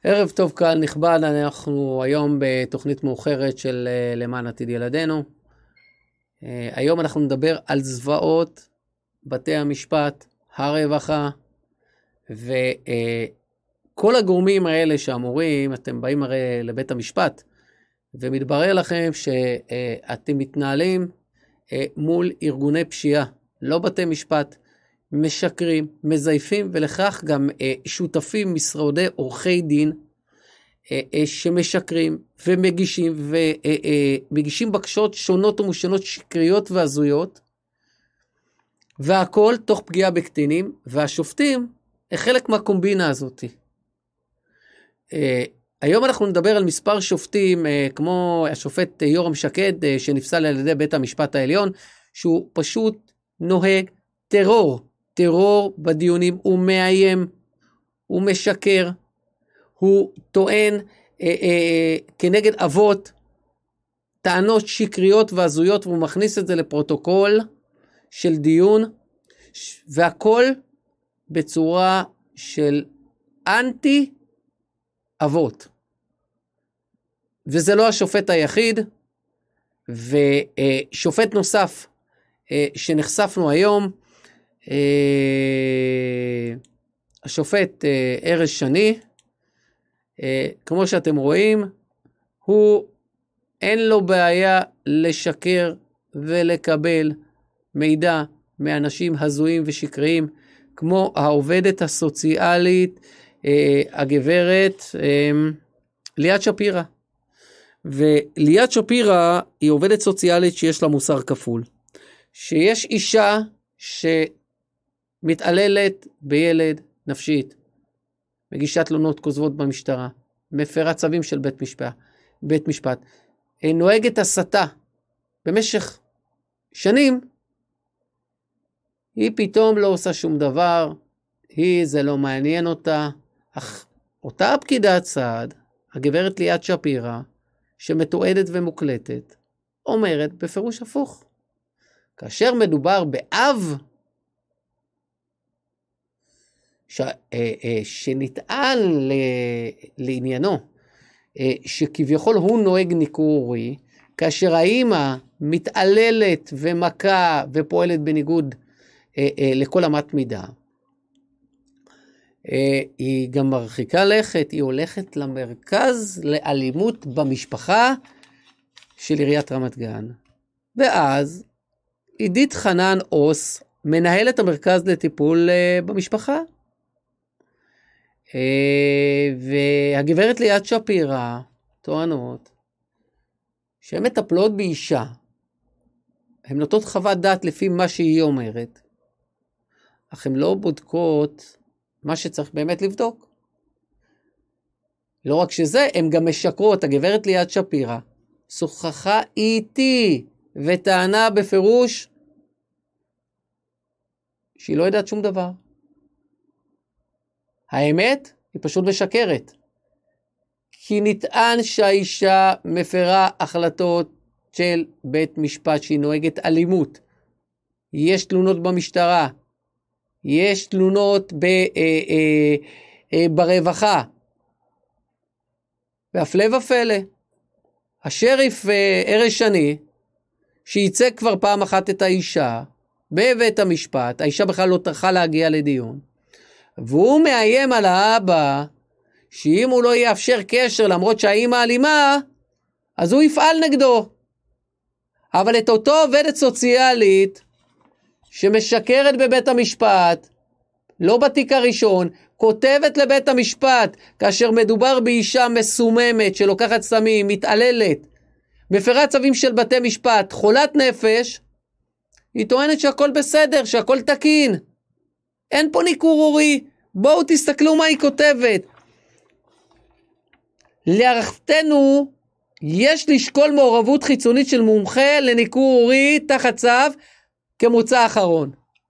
ערב טוב קהל נכבד, אנחנו היום בתוכנית מאוחרת של למען עתיד ילדינו. היום אנחנו נדבר על זוועות בתי המשפט, הרווחה, וכל הגורמים האלה שאמורים, אתם באים הרי לבית המשפט, ומתברר לכם שאתם מתנהלים מול ארגוני פשיעה, לא בתי משפט, משקרים, מזייפים, ולכך גם שותפים משרדי עורכי דין, שמשקרים ומגישים בקשות שונות ומשונות, שקריות והזויות, והכל תוך פגיעה בקטינים, והשופטים חלק מהקומבינה הזאת. היום אנחנו נדבר על מספר שופטים, כמו השופט יורם שקד, שנפסל על ידי בית המשפט העליון, שהוא פשוט נוהג טרור בדיונים, הוא מאיים, הוא משקר, הוא טוען כנגד אבות, טענות שקריות והזויות, והוא מכניס את זה לפרוטוקול של דיון, והכל בצורה של אנטי אבות. וזה לא השופט היחיד, ושופט נוסף שנחשפנו היום, השופט ארז שני, כמו שאתם רואים, הוא אין לו בעיה לשקר ולקבל מידע מאנשים הזויים ושקריים, כמו העובדת הסוציאלית, הגברת ליאת שפירא. וליאת שפירא היא עובדת סוציאלית שיש לה מוסר כפול. שיש אישה שמתעללת בילד נפשית, מגישה תלונות כוזבות במשטרה, מפרה צווים של בית משפט, נוהגת הסתה במשך שנים, היא פתאום לא עושה שום דבר, זה לא מעניין אותה, אך אותה פקידת סעד, הגברת ליאת שפירא, שמתועדת ומוקלטת, אומרת בפירוש הפוך. כאשר מדובר באב, שנטען לעניינו, שכביכול הוא נוהג ניכורי, כאשר האמא מתעללת ומכה ופועלת בניגוד לכל אמת מידה, היא גם מרחיקה לכת, היא הולכת למרכז לאלימות במשפחה של עיריית רמת גן. ואז עידית חנן אוס, מנהלת המרכז לטיפול במשפחה, והגברת ליאת שפירא טוענות שהן מטפלות באישה, הן נותנות חוות דעת לפי מה שהיא אומרת, אך הן לא בודקות מה שצריך באמת לבדוק. לא רק שזה, הן גם משקרות. הגברת ליאת שפירא שוחחה איתי וטענה בפירוש שהיא לא יודעת שום דבר. האמת היא פשוט משקרת. כי נטען שהאישה מפרה החלטות של בית משפט, שהיא נוהגת אלימות. יש תלונות במשטרה, יש תלונות ברווחה. והפלא ופלא, השריף ארז שני, שייצג כבר פעם אחת את האישה בבית המשפט, האישה בכלל לא טרחה להגיע לדיון, והוא מאיים על האבא, שאם הוא לא יאפשר קשר למרות שהאימא אלימה, אז הוא יפעל נגדו. אבל את אותו עובדת סוציאלית, שמשקרת בבית המשפט, לא בתיק הראשון, כותבת לבית המשפט, כאשר מדובר באישה מסוממת, שלוקחת סמים, מתעללת, מפרה צווים של בתי משפט, חולת נפש, היא טוענת שהכל בסדר, שהכל תקין. אין פה ניכור. בואו תסתכלו מה היא כותבת. להערכתנו, יש לשקול מעורבות חיצונית של מומחה לניכור תחת צו, כמוצא אחרון.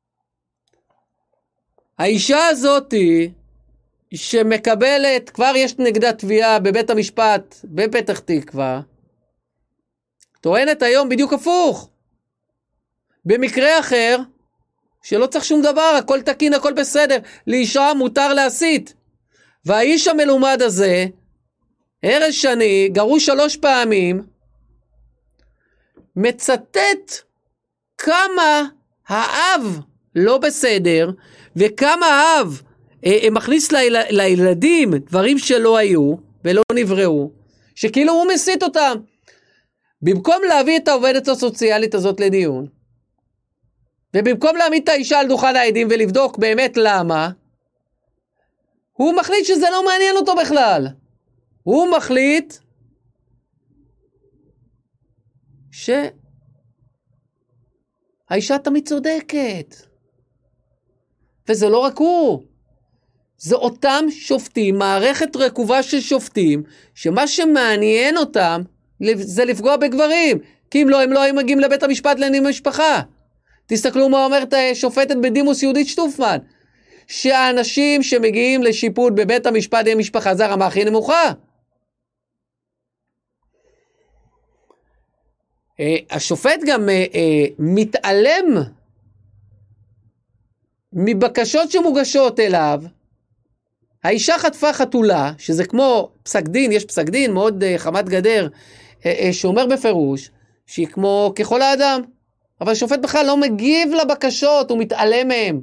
האישה הזאת שמקבלת, כבר יש נגדה תביעה בבית המשפט בפתח תקווה, טוענת היום בדיוק הפוך. במקרה אחר, שלא צריך שום דבר, הכל תקין, הכל בסדר, לאישה מותר להסית. והאיש המלומד הזה, ארז שני, גרוש 3 פעמים, מצטט כמה האב לא בסדר, וכמה האב מכניס לילדים דברים שלא היו ולא נבראו, שכאילו הוא מסית אותם. במקום להביא את העובדת הסוציאלית הזאת לדיון, ובמקום להעמיד את האישה על דוכן העדים ולבדוק באמת למה, הוא מחליט שזה לא מעניין אותו בכלל. הוא מחליט שהאישה תמיד צודקת. וזה לא רק הוא. זה אותם שופטים, מערכת רקובה של שופטים, שמה שמעניין אותם זה לפגוע בגברים. כי אם לא, הם לא היו מגיעים לבית המשפט לענייני משפחה. תסתכלו מה אומרת שופטת בדימוס יהודית שטופמן. שהאנשים שמגיעים לשיפוט בבית המשפט לענייני משפחה זה הרמה הכי נמוכה. השופט גם מתעלם מבקשות שמוגשות אליו. האישה חטפה חתולה, שזה כמו פסק דין, יש פסק דין מאוד חמת גדר, שאומר בפירוש, שהיא כמו ככל האדם, אבל השופט בכלל לא מגיב לבקשות, הוא מתעלם מהם.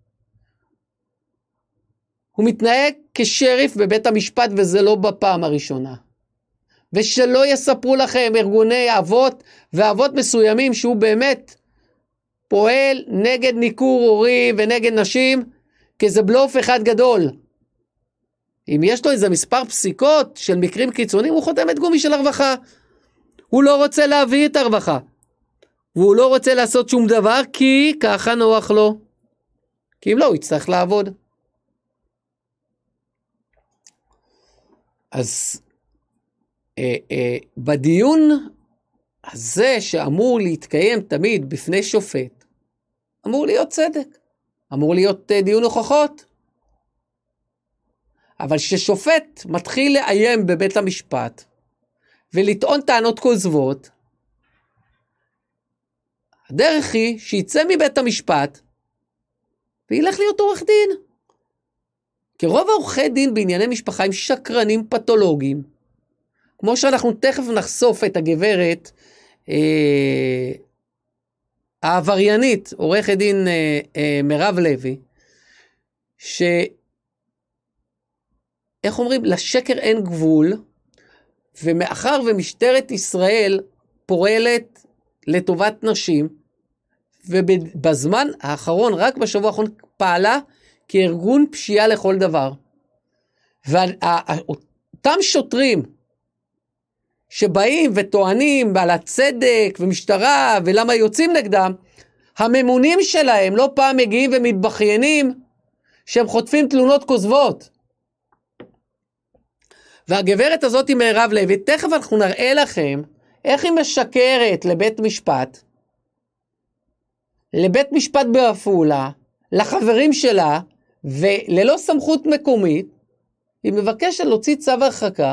הוא מתנהג כשריף בבית המשפט, וזה לא בפעם הראשונה. ושלא יספרו לכם ארגוני אבות ואבות מסוימים, שהוא באמת פועל נגד ניכור הורי ונגד נשים, כי זה בלוף אחד גדול. אם יש לו איזה מספר פסיקות של מקרים קיצוניים, הוא חותם את גומי של הרווחה. הוא לא רוצה להביא את הרווחה. והוא לא רוצה לעשות שום דבר, כי ככה נוח לו. כי אם לא, הוא יצטרך לעבוד. אז בדיון הזה שאמור להתקיים תמיד בפני שופט, אמור להיות צדק. אמור להיות דיון הוכחות. אבל ששופט מתחיל לאיים בבית המשפט, ולטעון טענות כוזבות, הדרך היא שיצא מבית המשפט, וילך להיות עורך דין. כי רוב העורכי דין בענייני משפחה הם שקרנים פתולוגיים, כמו שאנחנו תכף נחשוף את הגברת העבריינית, עורכת דין מירב לוי, איך אומרים? לשקר אין גבול, ומאחר ומשטרת ישראל פועלת לטובת נשים, ובזמן האחרון, רק בשבוע האחרון, פעלה כארגון פשיעה לכל דבר. ואותם שוטרים שבאים וטוענים על הצדק ומשטרה ולמה יוצאים נגדם, הממונים שלהם לא פעם מגיעים ומתבחיינים שהם חוטפים תלונות כוזבות. והגברת הזאת עם מירב לוי, תכף אנחנו נראה לכם איך היא משקרת לבית משפט בעפולה, לחברים שלה, וללא סמכות מקומית, היא מבקשת להוציא צו הרחקה,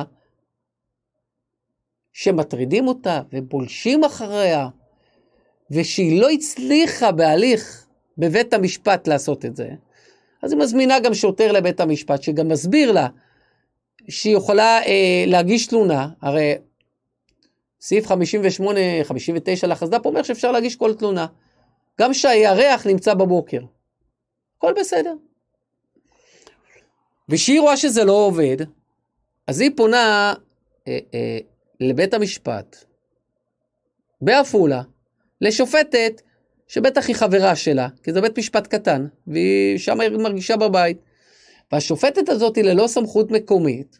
שמטרידים אותה ובולשים אחריה, ושהיא לא הצליחה בהליך בבית המשפט לעשות את זה. אז היא מזמינה גם שוטר לבית המשפט, שגם מסביר לה, שהיא יכולה להגיש תלונה, הרי סעיף 58-59 לחסד"פ אומר שאפשר להגיש כל תלונה, גם שהירח נמצא בבוקר, הכל בסדר. ושהיא רואה שזה לא עובד, אז היא פונה לבית המשפט, בעפולה, לשופטת, שבטח היא חברה שלה, כי זה בית משפט קטן, והיא שם מרגישה בבית, והשופטת הזאת היא ללא סמכות מקומית,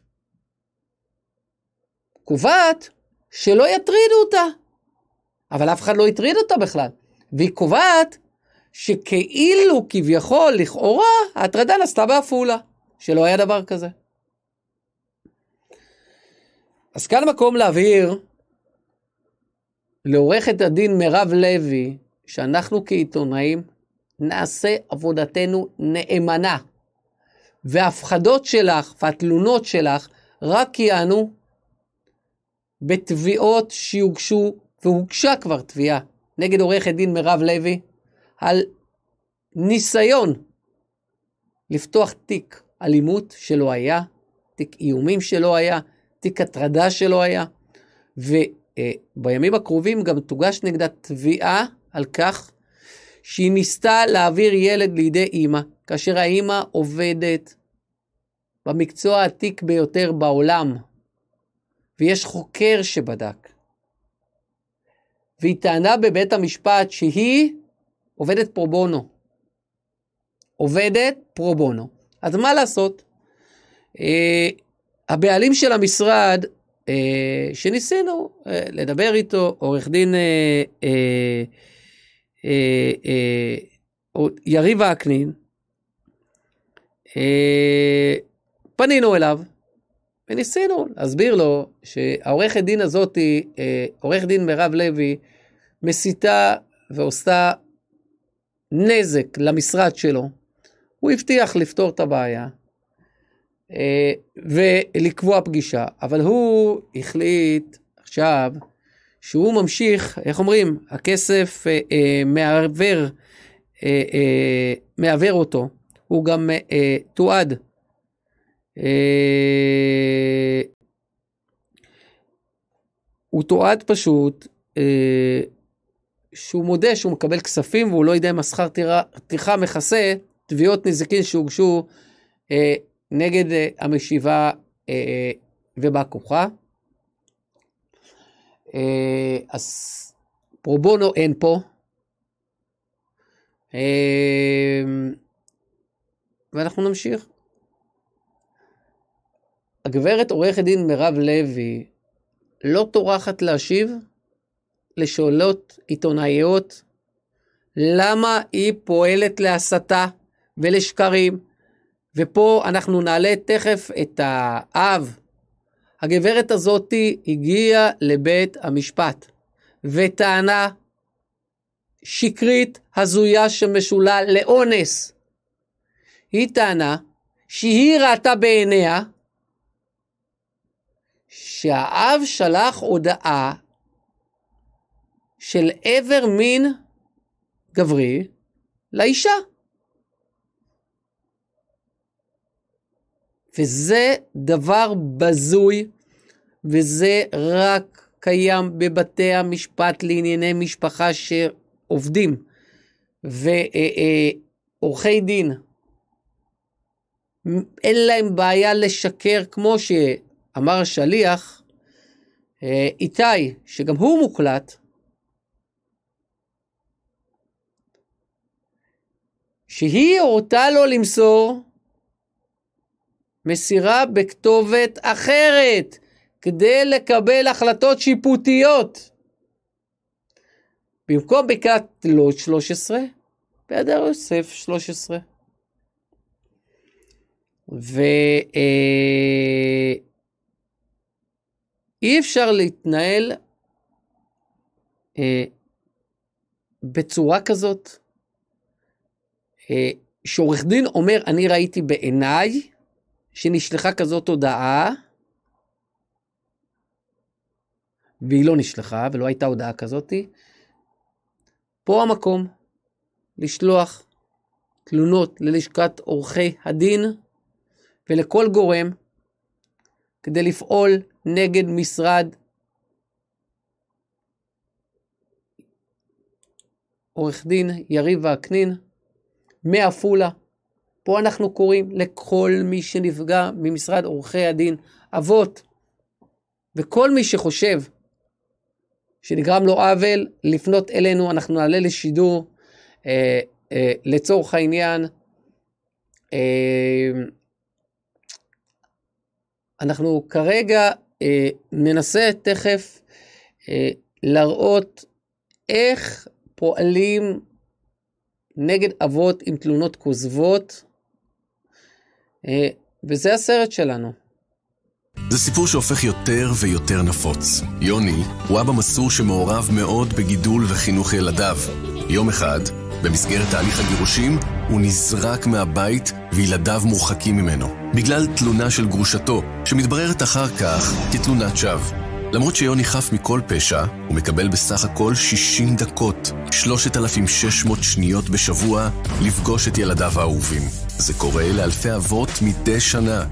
קובעת שלא יטרידו אותה, אבל אף אחד לא יטריד אותה בכלל, והיא קובעת שכאילו כביכול לכאורה, ההטרדה נעשתה בעפולה, שלא היה דבר כזה. אז כאן מקום להבהיר, לעורכת הדין מירב לוי, שאנחנו כעיתונאים נעשה עבודתנו נאמנה, וההפחדות שלך והתלונות שלך רק יענו בתביעות שיוגשו, והוגשה כבר תביעה נגד עורכת דין מירב לוי, על ניסיון לפתוח תיק אלימות שלא היה, תיק איומים שלו היה, תיק הטרדה שלו היה, ובימים הקרובים גם תוגש נגדה תביעה על כך שהיא ניסתה להעביר ילד לידי אמא, כאשר האמא עובדת במקצוע העתיק ביותר בעולם, ויש חוקר שבדק. והיא טענה בבית המשפט שהיא עובדת פרו בונו. עובדת פרו בונו. אז מה לעשות? הבעלים של המשרד, שניסינו לדבר איתו, עורך דין יריב וקנין, פנינו אליו, וניסינו להסביר לו שהעורכת דין הזאת, עורך דין מירב לוי, מסיתה ועושה נזק למשרד שלו. הוא הבטיח לפתור את הבעיה, ולקבוע פגישה, אבל הוא החליט עכשיו, שהוא ממשיך, איך אומרים, הכסף מעבר אותו, הוא גם תועד. הוא תועד פשוט, שהוא מודה שהוא מקבל כספים, והוא לא יודע אם השכר טרחה מכסה, תביעות נזיקין שהוגשו נגד המשיבה ובא כוחה. אז פרו בונו אין פה. ואנחנו נמשיך. הגברת עורכת דין מירב לוי לא טורחת להשיב לשאלות עיתונאיות למה היא פועלת להסתה ולשקרים, ופה אנחנו נעלה תכף את האב. הגברת הזאת הגיעה לבית המשפט וטענה שקרית הזויה שמשולל לאונס. היא טענה שהיא ראתה בעיניה שהאב שלח הודעה של עבר מין גברי לאישה. וזה דבר בזוי, וזה רק קיים בבתי המשפט לענייני משפחה שעובדים, ועורכי דין. אין להם בעיה לשקר, כמו שאמר השליח, איתי, שגם הוא מוקלט, שהיא הורתה לו למסור מסירה בכתובת אחרת, כדי לקבל החלטות שיפוטיות. במקום בקעת לוד 13, בהדר יוסף 13. אי אפשר להתנהל בצורה כזאת, שעורך דין אומר, אני ראיתי בעיניי, שנשלחה כזאת הודעה, והיא לא נשלחה, ולא הייתה הודעה כזאת. פה המקום לשלוח תלונות ללשכת עורכי הדין, ולכל גורם, כדי לפעול נגד משרד עורך דין יריב וקנין, מעפולה. פה אנחנו קוראים לכל מי שנפגע ממשרד עורכי הדין, אבות, וכל מי שחושב שנגרם לו עוול, לפנות אלינו, אנחנו נעלה לשידור לצורך העניין. אנחנו כרגע ננסה תכף להראות איך פועלים נגד אבות עם תלונות כוזבות, וזה הסרט שלנו. זה סיפור שהופך יותר ויותר נפוץ. יוני הוא אבא מסור שמעורב מאוד בגידול וחינוך ילדיו. יום אחד, במסגרת תהליך הגירושים, הוא נזרק מהבית וילדיו מורחקים ממנו, בגלל תלונה של גרושתו, שמתבררת אחר כך כתלונת שווא. למרות שיוני חף מכל פשע, הוא מקבל בסך הכל 60 דקות, 3,600 שניות בשבוע, לפגוש את ילדיו האהובים. זה קורה לאלפי אבות מדי שנה.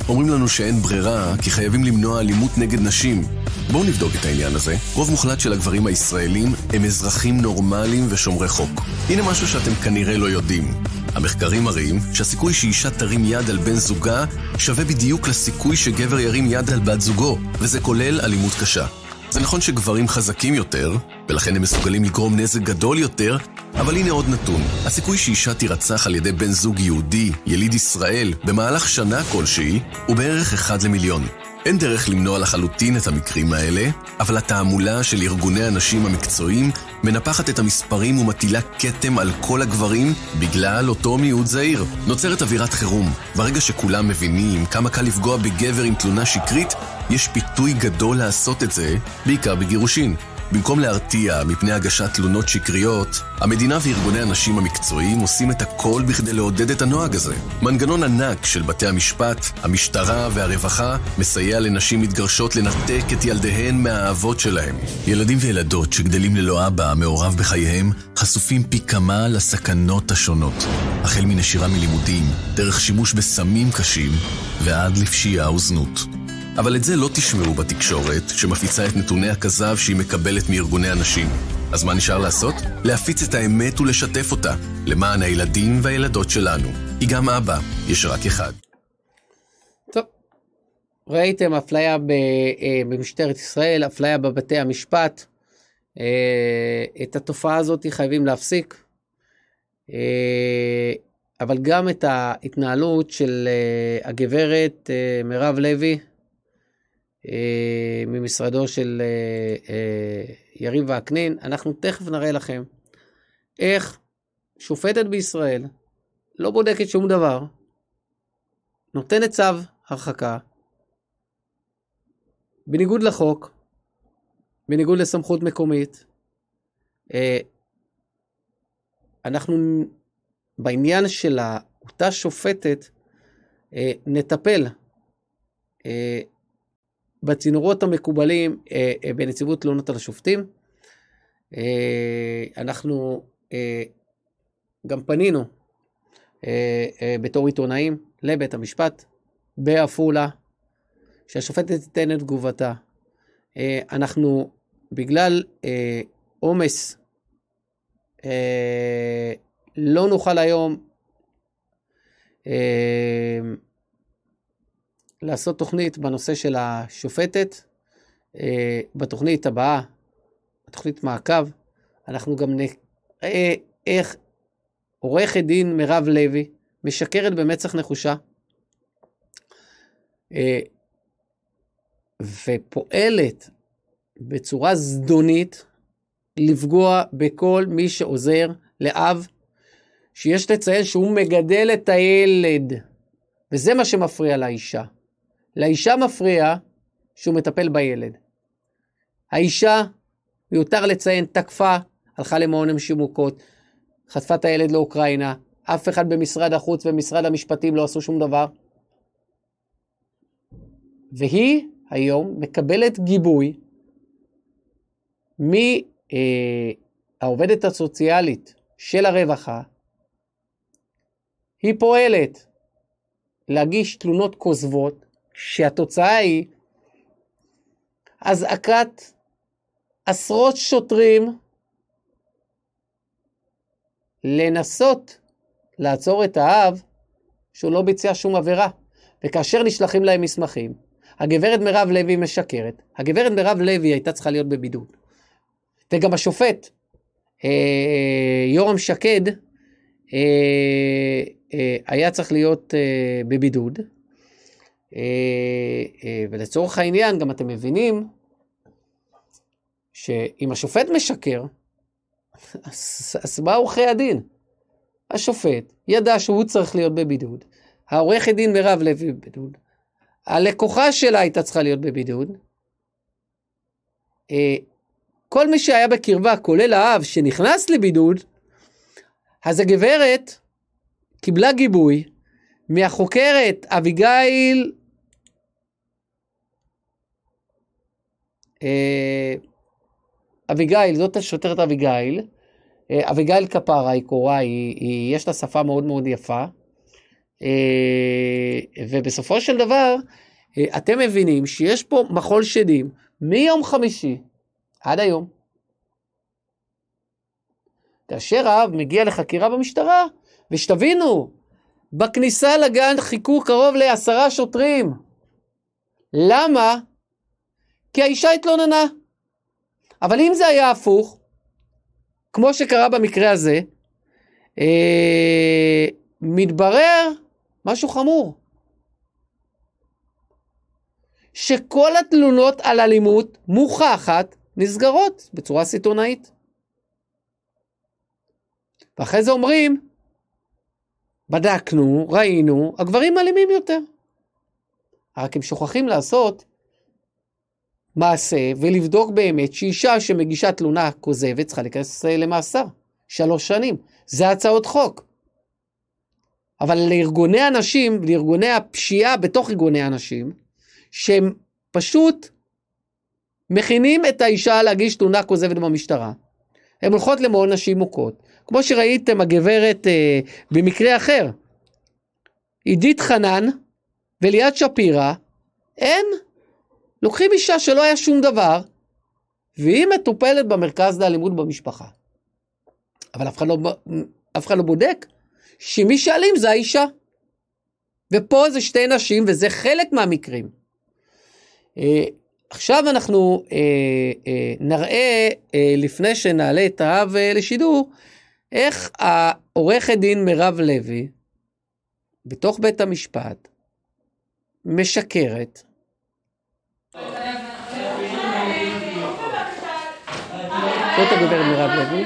אומרים לנו שאין ברירה, כי חייבים למנוע אלימות נגד נשים. בואו נבדוק את העניין הזה. רוב מוחלט של הגברים הישראלים הם אזרחים נורמליים ושומרי חוק. הנה משהו שאתם כנראה לא יודעים. המחקרים מראים שהסיכוי שאישה תרים יד על בן זוגה שווה בדיוק לסיכוי שגבר ירים יד על בת זוגו, וזה כולל אלימות קשה. זה נכון שגברים חזקים יותר, ולכן הם מסוגלים לגרום נזק גדול יותר, אבל הנה עוד נתון. הסיכוי שאישה תירצח על ידי בן זוג יהודי, יליד ישראל, במהלך שנה כלשהי, הוא בערך 1 למיליון. אין דרך למנוע לחלוטין את המקרים האלה, אבל התעמולה של ארגוני הנשים המקצועיים מנפחת את המספרים ומטילה כתם על כל הגברים בגלל אותו מיעוט זהיר. נוצרת אווירת חירום. ברגע שכולם מבינים כמה קל לפגוע בגבר עם תלונה שקרית, יש פיתוי גדול לעשות את זה, בעיקר בגירושין. במקום להרתיע מפני הגשת תלונות שקריות, המדינה וארגוני הנשים המקצועיים עושים את הכל בכדי לעודד את הנוהג הזה. מנגנון ענק של בתי המשפט, המשטרה והרווחה מסייע לנשים מתגרשות לנתק את ילדיהן מהאהבות שלהם. ילדים וילדות שגדלים ללא אבא מעורב בחייהם חשופים פי כמה לסכנות השונות, החל מנשירה מלימודים, דרך שימוש בסמים קשים ועד לפשיעה וזנות. אבל את זה לא תשמעו בתקשורת שמפיצה את נתוני הכזב שהיא מקבלת מארגוני הנשים. אז מה נשאר לעשות? להפיץ את האמת ולשתף אותה, למען הילדים והילדות שלנו. כי גם אבא יש רק אחד. טוב, ראיתם אפליה במשטרת ישראל, אפליה בבתי המשפט. את התופעה הזאת חייבים להפסיק. אבל גם את ההתנהלות של הגברת מירב לוי, ממשרדו של יריב וקנין, אנחנו תכף נראה לכם איך שופטת בישראל לא בודקת שום דבר, נותנת צו הרחקה, בניגוד לחוק, בניגוד לסמכות מקומית. אנחנו בעניין של אותה שופטת נטפל בצינורות המקובלים בנציבות תלונות על השופטים. אנחנו גם פנינו בתור עיתונאים לבית המשפט בעפולה, שהשופטת תיתן את תגובתה. אנחנו בגלל עומס לא נוכל היום לעשות תוכנית בנושא של השופטת. בתוכנית הבאה, בתוכנית מעקב, אנחנו גם נראה איך עורכת דין מירב לוי משקרת במצח נחושה, ופועלת בצורה זדונית לפגוע בכל מי שעוזר לאב, שיש לציין שהוא מגדל את הילד, וזה מה שמפריע לאישה. לאישה מפריע שהוא מטפל בילד. האישה, מיותר לציין, תקפה, הלכה למעון נשים מוכות, חטפה את הילד לאוקראינה, אף אחד במשרד החוץ ומשרד המשפטים לא עשו שום דבר. והיא היום מקבלת גיבוי מהעובדת הסוציאלית של הרווחה. היא פועלת להגיש תלונות כוזבות, שהתוצאה היא אזעקת עשרות שוטרים לנסות לעצור את האב שהוא לא ביצע שום עבירה. וכאשר נשלחים להם מסמכים, הגברת מירב לוי משקרת. הגברת מירב לוי הייתה צריכה להיות בבידוד. וגם השופט יורם שקד היה צריך להיות בבידוד. ולצורך העניין גם אתם מבינים שאם השופט משקר, אז מה עורכי הדין? השופט ידע שהוא צריך להיות בבידוד, העורכת דין מירב לוי בבידוד, הלקוחה שלה הייתה צריכה להיות בבידוד, כל מי שהיה בקרבה, כולל האב שנכנס לבידוד, אז הגברת קיבלה גיבוי מהחוקרת אביגיל, זאת השוטרת אביגיל כפרה, היא קוראה, יש לה שפה מאוד מאוד יפה, ובסופו של דבר, אתם מבינים שיש פה מחול שדים מיום חמישי עד היום. כאשר האב מגיע לחקירה במשטרה, ושתבינו, בכניסה לגן חיכו קרוב ל10 שוטרים. למה? כי האישה התלוננה. אבל אם זה היה הפוך, כמו שקרה במקרה הזה, מתברר משהו חמור. שכל התלונות על אלימות מוכחת נסגרות בצורה סיטונאית. ואחרי זה אומרים, בדקנו, ראינו, הגברים אלימים יותר. רק הם שוכחים לעשות מעשה ולבדוק באמת שאישה שמגישה תלונה כוזבת צריכה להיכנס למאסר 3 שנים. זה הצעות חוק. אבל לארגוני הנשים, לארגוני הפשיעה בתוך ארגוני הנשים, שהם פשוט מכינים את האישה להגיש תלונה כוזבת במשטרה. הן הולכות למעון נשים מוכות. כמו שראיתם הגברת במקרה אחר, עידית חנן וליאת שפירא, הן לוקחים אישה שלא היה שום דבר, והיא מטופלת במרכז לאלימות במשפחה. אבל אף אחד לא בודק שמי שאלים זה האישה. ופה זה 2 נשים, וזה חלק מהמקרים. עכשיו אנחנו נראה, לפני שנעלה את האב לשידור, איך העורכת דין מירב לוי, בתוך בית המשפט, משקרת. זאת הגברת מירב לוי.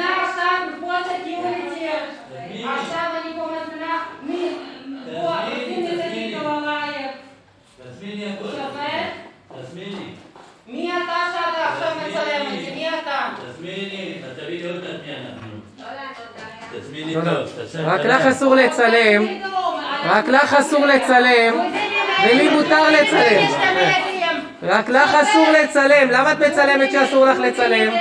מי אתה שאתה עכשיו מצלם אותי? מי אתה? תזמיני, תביאי עוד מעט מי אנחנו. תזמיני טוב. רק לך אסור לצלם. רק לך אסור לצלם. ולי מותר לצלם. רק לך אסור לצלם. למה את מצלמת שאסור לך לצלם?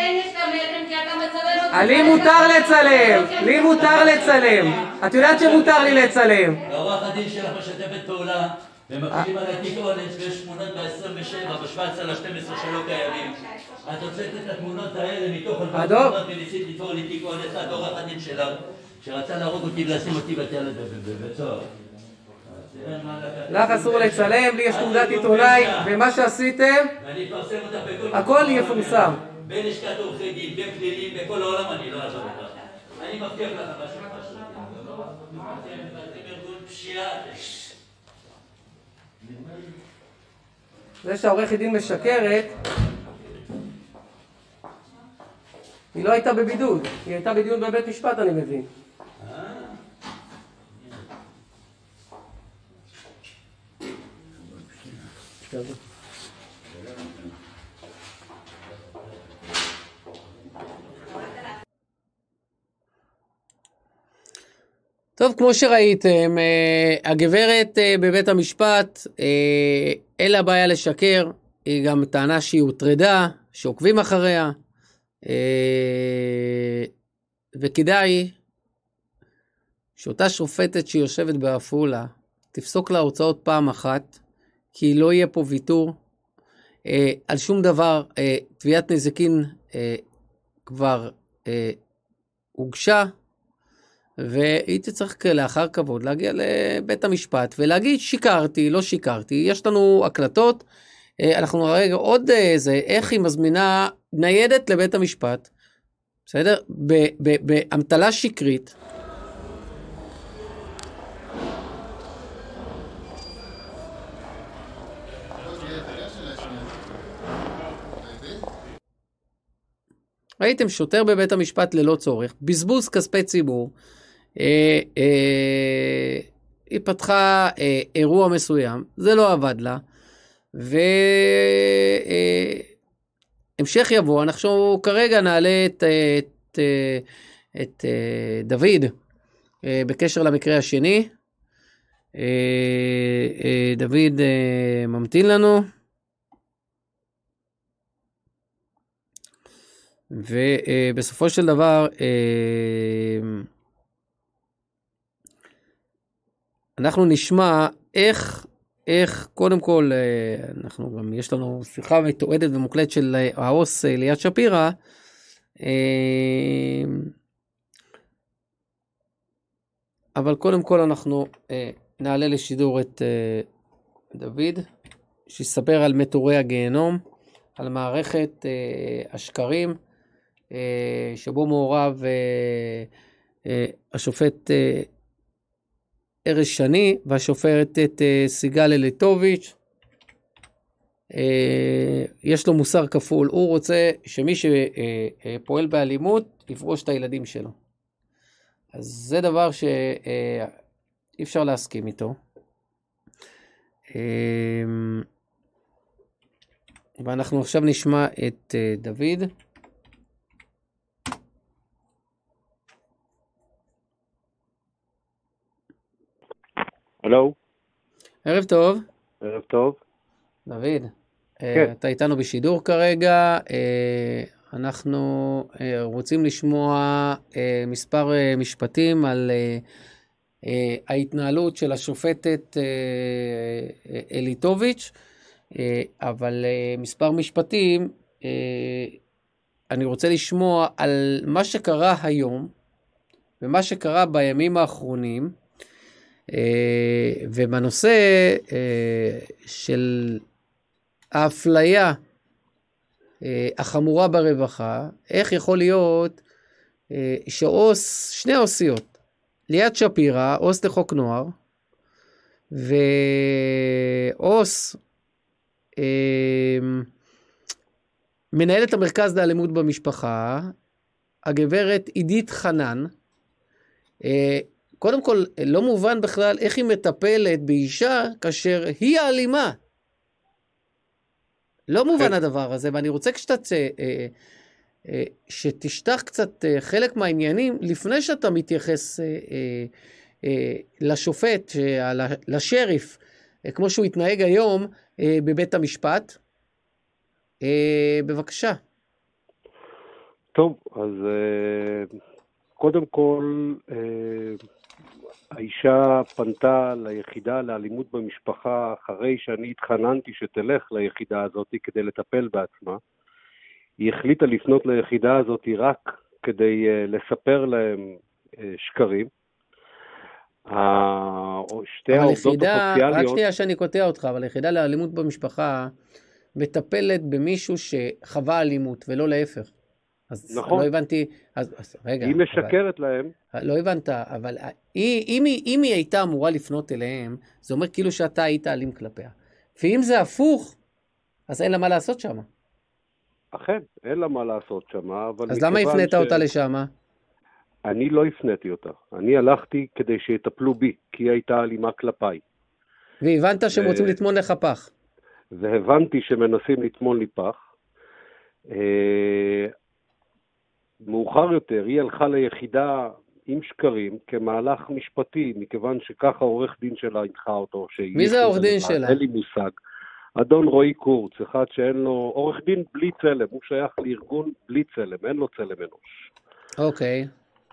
לי מותר לצלם. לי מותר לצלם. את יודעת שמותר לי לצלם. עורך הדין שלך משתפת פעולה. ומקשיבים על התיק אונס ויש תמונות ב-27, ב-17/12 שלא קיימים. את הוצאת את התמונות האלה מתוך התמונות וניסית לתפור לי תיק אונס, את עורך הדין שלך, שרצה להרוג אותי ולשים אותי בבית סוהר. לך אסור לצלם, לי יש תעודת עיתונאי, ומה שעשיתם, הכל יפורסם. בלשכת עורכי דין, בפלילים, בכל העולם אני לא אעזוב אותך. אני מבטיח לך משהו. אתם ארגון פשיעה. זה שהעורכת דין משקרת, היא לא הייתה בבידוד, היא הייתה בדיון בבית משפט, אני מבין. טוב, כמו שראיתם, הגברת בבית המשפט, אין לה בעיה לשקר, היא גם טענה שהיא הוטרדה, שעוקבים אחריה, וכדאי שאותה שופטת שיושבת בעפולה, תפסוק לה הוצאות פעם אחת, כי לא יהיה פה ויתור, על שום דבר, תביעת נזיקין כבר הוגשה, והיא תצטרך לאחר כבוד להגיע לבית המשפט ולהגיד שיקרתי, לא שיקרתי, יש לנו הקלטות, אנחנו נראה עוד איזה, איך היא מזמינה ניידת לבית המשפט, בסדר? באמתלה שקרית. ראיתם שוטר בבית המשפט ללא צורך, בזבוז כספי ציבור, היא פתחה אירוע מסוים, זה לא עבד לה, והמשך יבוא, אנחנו כרגע נעלה את דוד בקשר למקרה השני, דוד ממתין לנו, ובסופו של דבר אנחנו נשמע איך קודם כל, אנחנו גם, יש לנו שיחה מתועדת ומוקלט של העו"ס ליאת שפירא, אבל קודם כל אנחנו נעלה לשידור את דוד, שיספר על מטורי הגיהנום, על מערכת השקרים, שבו מעורב השופט ארז שני והשופטת סיגל אלטוביץ'. יש לו מוסר כפול, הוא רוצה שמי שפועל באלימות יפגוש את הילדים שלו. אז זה דבר שאי אפשר להסכים איתו. ואנחנו עכשיו נשמע את דוד. הלו. ערב טוב. ערב טוב. דוד, כן. אתה איתנו בשידור כרגע. אנחנו רוצים לשמוע מספר משפטים על ההתנהלות של השופטת אלטוביץ', אבל מספר משפטים, אני רוצה לשמוע על מה שקרה היום, ומה שקרה בימים האחרונים, ובנושא של האפליה החמורה ברווחה, איך יכול להיות שני עושיות, ליאת שפירא, עו"ס לחוק נוער, ועו"ס מנהלת המרכז לאלימות במשפחה, הגברת עידית חנן, קודם כל לא מובן בכלל איך היא מטפלת באישה כאשר היא האלימה. לא מובן הדבר הזה, ואני רוצה שתשטח קצת חלק מהעניינים, לפני שאתה מתייחס לשופט, לשריף, כמו שהוא התנהג היום בבית המשפט. בבקשה. טוב, אז קודם כל, האישה פנתה ליחידה לאלימות במשפחה אחרי שאני התחננתי שתלך ליחידה הזאת כדי לטפל בעצמה. היא החליטה לפנות ליחידה הזאת רק כדי לספר להם שקרים. שתי העובדות הסוציאליות... רק שנייה שאני קוטע אותך, אבל היחידה לאלימות במשפחה מטפלת במישהו שחווה אלימות ולא להפך. אז נכון. לא הבנתי, אז רגע. היא משקרת להם. לא הבנת, אבל אם היא הייתה אמורה לפנות אליהם, זה אומר כאילו שאתה היית אלים כלפיה. ואם זה הפוך, אז אין לה מה לעשות שם. אכן, אין לה מה לעשות שם, אבל... אז למה הפנית אותה לשם? אני לא הפניתי אותה. אני הלכתי כדי שיטפלו בי, כי היא הייתה אלימה כלפיי. והבנת שהם רוצים לטמון לך פח. והבנתי שמנסים לטמון לי פח. מאוחר יותר, היא הלכה ליחידה עם שקרים כמהלך משפטי, מכיוון שככה עורך דין שלה הנחה אותו. מי זה העורך דין שלה? אין לי מושג. אדון רועי קורץ, אחד שאין לו, עורך דין בלי צלם, הוא שייך לארגון בלי צלם, אין לו צלם אנוש. אוקיי.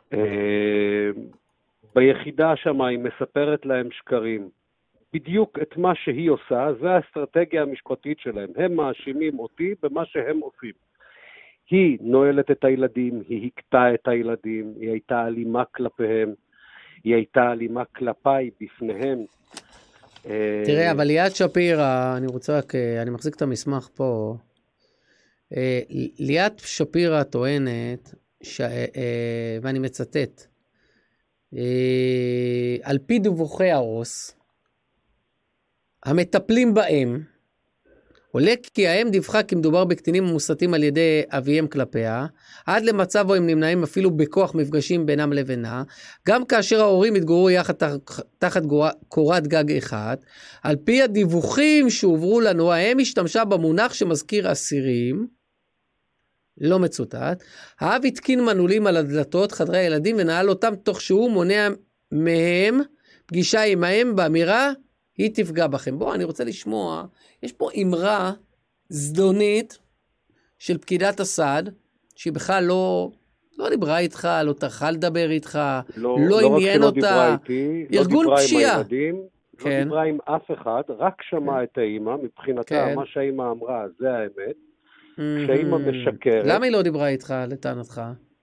ביחידה שם היא מספרת להם שקרים. בדיוק את מה שהיא עושה, זה האסטרטגיה המשפטית שלהם. הם מאשימים אותי במה שהם עושים. היא נועלת את הילדים, היא הכתה את הילדים, היא הייתה אלימה כלפיהם, היא הייתה אלימה כלפיי בפניהם. תראה, אבל ליאת שפירא, אני רוצה רק, אני מחזיק את המסמך פה, ליאת שפירא טוענת, ואני מצטט, על פי דיווחי העו"ס, המטפלים בהם, עולה כי האם דיווחה כי מדובר בקטינים המוסתים על ידי אביהם כלפיה, עד למצב בו הם נמנעים אפילו בכוח מפגשים בינם לבינה, גם כאשר ההורים התגוררו יחד תחת קורת גג אחד, על פי הדיווחים שהועברו לנו, האם השתמשה במונח שמזכיר אסירים, לא מצוטט, האב התקין מנעולים על הדלתות חדרי הילדים ונעל אותם תוך שהוא מונע מהם פגישה עם האם באמירה, היא תפגע בכם. בואו, אני רוצה לשמוע, יש פה אמרה זדונית של פקידת הסעד, שהיא בכלל לא דיברה איתך, לא טרחה לדבר איתך, לא לא רק עניין שלא אותה. דיברה איתי, ארגון לא דיברה פשיעה. עם הילדים, כן. לא דיברה עם אף אחד, רק שמעה את האמא, מבחינתה כן. מה שהאמא אמרה זה האמת. כשהאמא משקרת, למה היא לא דיברה איתך לטענתך?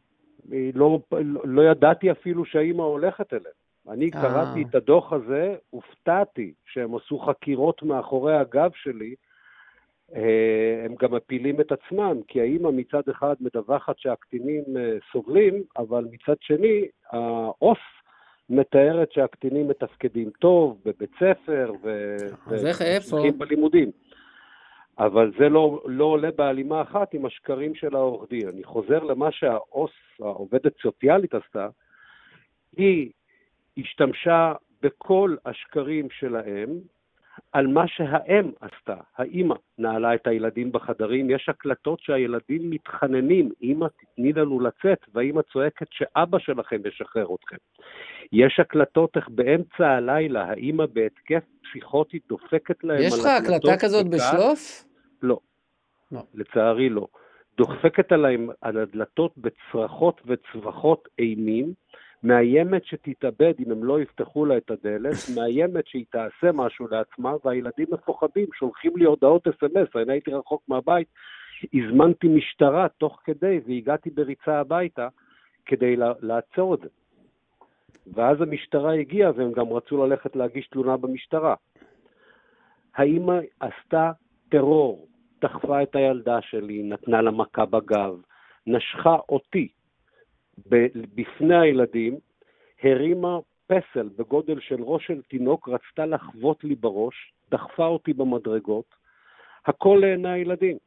לא ידעתי אפילו שהאמא הולכת אליה. אני קראתי את הדוח הזה, הופתעתי שהם עשו חקירות מאחורי הגב שלי, הם גם מפילים את עצמם, כי האמא מצד אחד מדווחת שהקטינים סובלים, אבל מצד שני, העו"ס מתארת שהקטינים מתפקדים טוב בבית ספר ומצליחים בלימודים. אבל זה לא עולה בהלימה אחת עם השקרים של העורך דין. אני חוזר למה שהעו"ס, העובדת סוציאלית עשתה, היא השתמשה בכל השקרים שלהם על מה שהאם עשתה. האמא נעלה את הילדים בחדרים, יש הקלטות שהילדים מתחננים, אמא תתני לנו לצאת, והאמא צועקת שאבא שלכם ישחרר אתכם. יש הקלטות איך באמצע הלילה, האמא בהתקף פסיכוטי דופקת להם על יש לך הקלטות. הקלטה כזאת בשלוף? לא. לא. לצערי לא. דופקת עליהם על הדלתות בצרחות וצווחות אימים, מאיימת שתתאבד אם הם לא יפתחו לה את הדלת, מאיימת שהיא תעשה משהו לעצמה, והילדים מפוחדים, שולחים לי הודעות SMS, אני הייתי רחוק מהבית, הזמנתי משטרה תוך כדי, והגעתי בריצה הביתה, כדי לעצור את זה. ואז המשטרה הגיעה, והם גם רצו ללכת להגיש תלונה במשטרה. האמא עשתה טרור, דחפה את הילדה שלי, נתנה לה מכה בגב, נשכה אותי, בפני הילדים, הרימה פסל בגודל של ראש של תינוק, רצתה לחוות לי בראש, דחפה אותי במדרגות, הכל לעיני הילדים.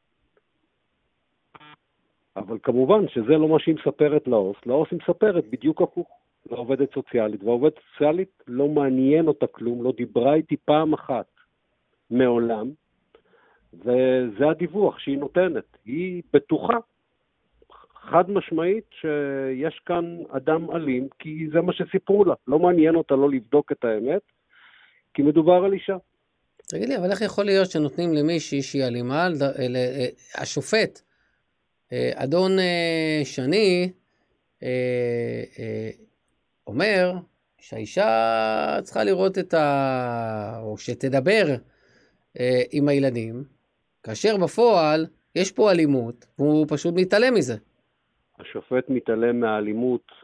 אבל כמובן שזה לא מה שהיא מספרת לעו"ס, לעו"ס היא מספרת בדיוק הפוך, לעובדת סוציאלית, והעובדת סוציאלית לא מעניין אותה כלום, לא דיברה איתי פעם אחת מעולם, וזה הדיווח שהיא נותנת, היא בטוחה, חד משמעית שיש כאן אדם אלים, כי זה מה שסיפרו לה. לא מעניין אותה לא לבדוק את האמת, כי מדובר על אישה. תגיד לי, אבל איך יכול להיות שנותנים למישהי שהיא אלימה, השופט, אדון שני, אומר שהאישה צריכה לראות או שתדבר עם הילדים, כאשר בפועל יש פה אלימות, והוא פשוט מתעלם מזה. השופט מתעלם מהאלימות,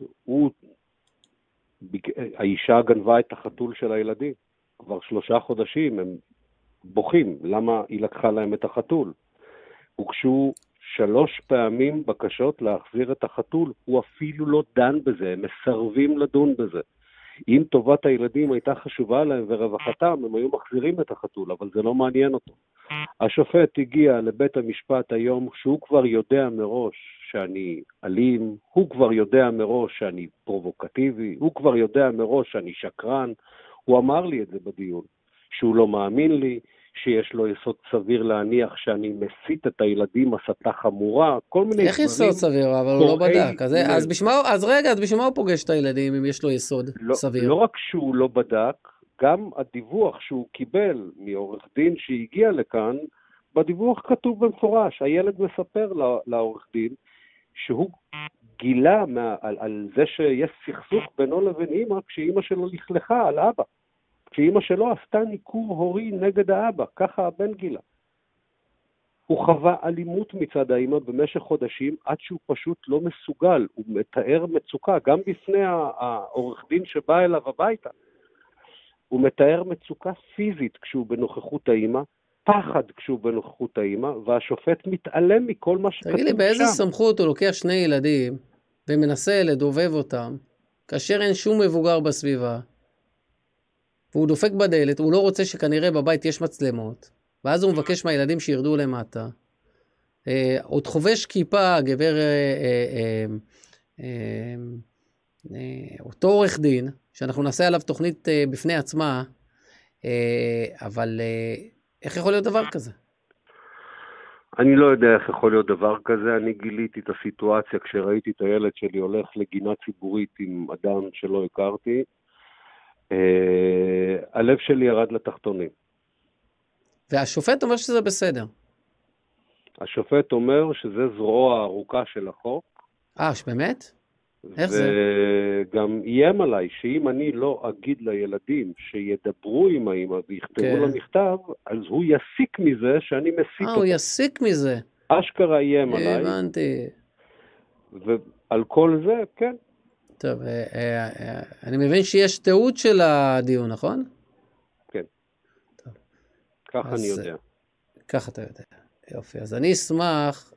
האישה גנבה את החתול של הילדים, כבר 3 חודשים הם בוכים, למה היא לקחה להם את החתול? הוגשו 3 פעמים בקשות להחזיר את החתול, הוא אפילו לא דן בזה, הם מסרבים לדון בזה. אם טובת הילדים הייתה חשובה להם ורווחתם, הם היו מחזירים את החתול, אבל זה לא מעניין אותו. השופט הגיע לבית המשפט היום, שהוא כבר יודע מראש שאני אלים, הוא כבר יודע מראש שאני פרובוקטיבי, הוא כבר יודע מראש שאני שקרן, הוא אמר לי את זה בדיון, שהוא לא מאמין לי, שיש לו יסוד סביר להניח שאני מסית את הילדים הסתה חמורה, כל מיני דברים. איך יסוד סביר? אבל הוא לא בדק. אז בשביל מה הוא פוגש את הילדים אם יש לו יסוד סביר? לא רק שהוא לא בדק, גם הדיווח שהוא קיבל מעורך דין שהגיע לכאן, בדיווח כתוב במפורש, הילד מספר לעורך דין, שהוא גילה על זה שיש סכסוך בינו לבין אמא, כשאמא שלו לכלכה על אבא. כשאמא שלו עשתה ניכור הורי נגד האבא, ככה הבן גילה. הוא חווה אלימות מצד האמא במשך חודשים, עד שהוא פשוט לא מסוגל, הוא מתאר מצוקה, גם בפני העורך דין שבא אליו הביתה. הוא מתאר מצוקה פיזית כשהוא בנוכחות האמא, פחד כשהוא בנוכחות האמא, והשופט מתעלם מכל מה שכתוב שם. תגיד לי, באיזה סמכות הוא לוקח 2 ילדים, ומנסה לדובב אותם, כאשר אין שום מבוגר בסביבה, והוא דופק בדלת, הוא לא רוצה שכנראה בבית יש מצלמות, ואז הוא מבקש מהילדים שירדו למטה. עוד חובש כיפה, גבר, אותו עורך דין, שאנחנו נעשה עליו תוכנית בפני עצמה, אבל איך יכול להיות דבר כזה? אני לא יודע איך יכול להיות דבר כזה, אני גיליתי את הסיטואציה כשראיתי את הילד שלי הולך לגינה ציבורית עם אדם שלא הכרתי, הלב שלי ירד לתחתונים. והשופט אומר שזה בסדר. השופט אומר שזה זרוע ארוכה של החוק. באמת? איך זה? וגם איים עליי שאם אני לא אגיד לילדים שידברו עם האמא ויכתבו כן. לה מכתב, אז הוא יסיק מזה שאני מסיק הוא יסיק מזה. אשכרה איים עליי, הבנתי. ועל כל זה, כן. טוב, אני מבין שיש תיעוד של הדיון, נכון? כן. טוב. ככה אני יודע. ככה אתה יודע. יופי. אז אני אשמח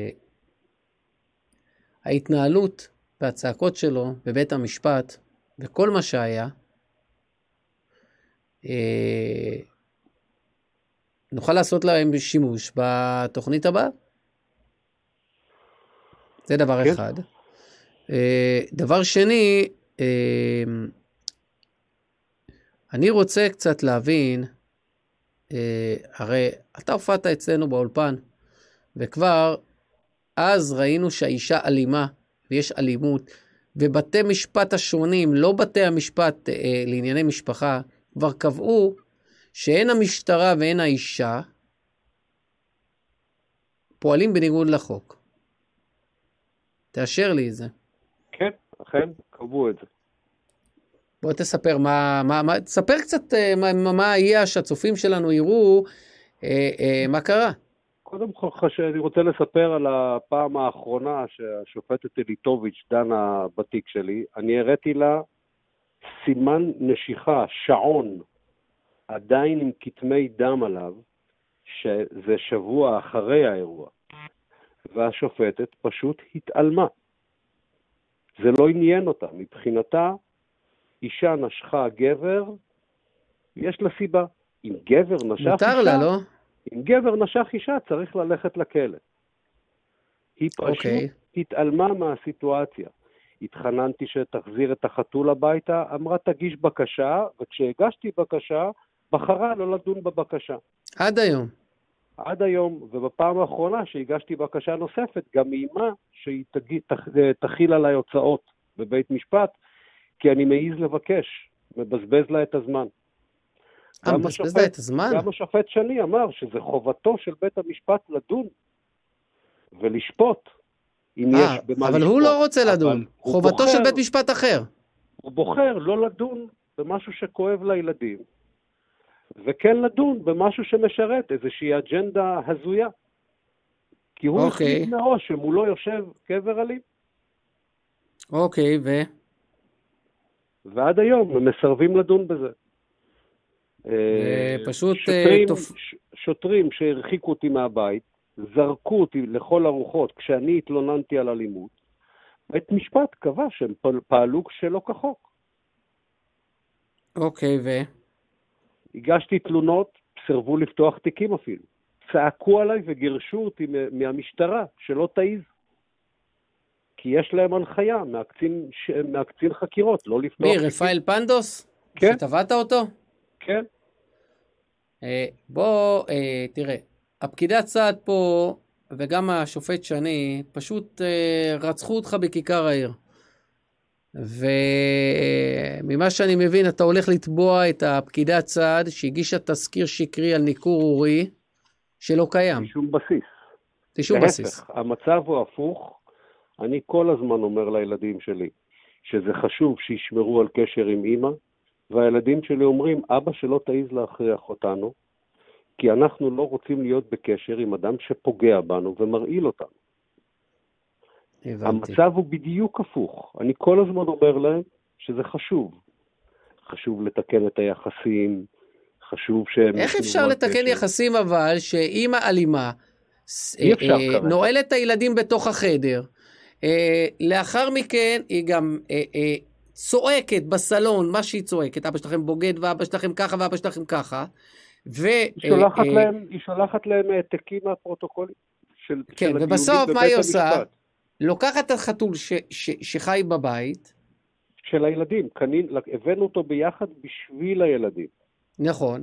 שההתנהלות והצעקות שלו בבית המשפט, וכל מה שהיה, נוכל לעשות להם שימוש בתוכנית הבאה. זה דבר כן. אחד. דבר שני, אני רוצה קצת להבין, הרי אתה הופעת אצלנו באולפן, וכבר אז ראינו שהאישה אלימה, ויש אלימות, ובתי משפט השונים, לא בתי המשפט לענייני משפחה, כבר קבעו שאין המשטרה ואין האישה פועלים בניגוד לחוק. תאשר לי את זה. כן, אכן, קבעו את זה. בוא תספר תספר קצת מה יהיה שהצופים שלנו יראו מה קרה. קודם כל, אני רוצה לספר על הפעם האחרונה שהשופטת אליטוביץ' דנה בתיק שלי. אני הראיתי לה סימן נשיכה, שעון, עדיין עם כתמי דם עליו, שזה שבוע אחרי האירוע. והשופטת פשוט התעלמה. זה לא עניין אותה. מבחינתה, אישה נשכה גבר, יש לה סיבה. אם גבר נשך אישה... מותר לה, לא? אם גבר נשך אישה, צריך ללכת לכלא. היא פשוט התעלמה מהסיטואציה. התחננתי שתחזיר את החתול הביתה, אמרה תגיש בקשה, וכשהגשתי בקשה, בחרה לא לדון בבקשה. עד היום. עד היום, ובפעם האחרונה שהגשתי בקשה נוספת, גם אימה שהיא תחיל עליי הוצאות בבית משפט, כי אני מעיז לבקש, מבזבז לה את הזמן. מבזבז לה את הזמן? גם השופט שני אמר שזה חובתו של בית המשפט לדון ולשפוט. אבל הוא לא רוצה לדון, חובתו של בית משפט אחר. הוא בוחר לא לדון במשהו שכואב לילדים, וכן לדון במשהו שמשרת איזושהי אג'נדה הזויה. כי הוא החליט מראש שמולו יושב גבר אלים. אוקיי, ועד היום הם מסרבים לדון בזה. פשוט שוטרים שהרחיקו אותי מהבית, זרקו אותי לכל הרוחות כשאני התלוננתי על אלימות, בית משפט קבע שהם פעלו שלא כחוק. אוקיי, הגשתי תלונות, סרבו לפתוח תיקים אפילו. צעקו עליי וגירשו אותי מהמשטרה, שלא תעיז. כי יש להם הנחיה מהקצין חקירות, לא לפתוח תיקים. מי, רפאל פנדוס? כן. שטבעת אותו? כן. בוא, תראה, הפקידת סעד פה, וגם השופט שני, פשוט רצחו אותך בכיכר העיר. וממה שאני מבין, אתה הולך לתבוע את הפקידת סעד, שהגישה תזכיר שקרי על ניכור הורי, שלא קיים. משום בסיס. משום בסיס. המצב הוא הפוך. אני כל הזמן אומר לילדים שלי, שזה חשוב שישמרו על קשר עם אמא, והילדים שלי אומרים, אבא שלא תעיז להכריח אותנו, כי אנחנו לא רוצים להיות בקשר עם אדם שפוגע בנו ומרעיל אותנו. הבנתי. המצב הוא בדיוק הפוך. אני כל הזמן אומר להם שזה חשוב. חשוב לתקן את היחסים, חשוב שהם... איך אפשר לתקן יחסים אבל שאמא אלימה נועלת את הילדים בתוך החדר, לאחר מכן היא גם צועקת בסלון, מה שהיא צועקת, אבא שלכם בוגד ואבא שלכם ככה ואבא שלכם ככה, היא שולחת להם העתקים מהפרוטוקולים של כן, ובסוף מה היא עושה? לוקחת את החתול שחי בבית. של הילדים, הבאנו אותו ביחד בשביל הילדים. נכון,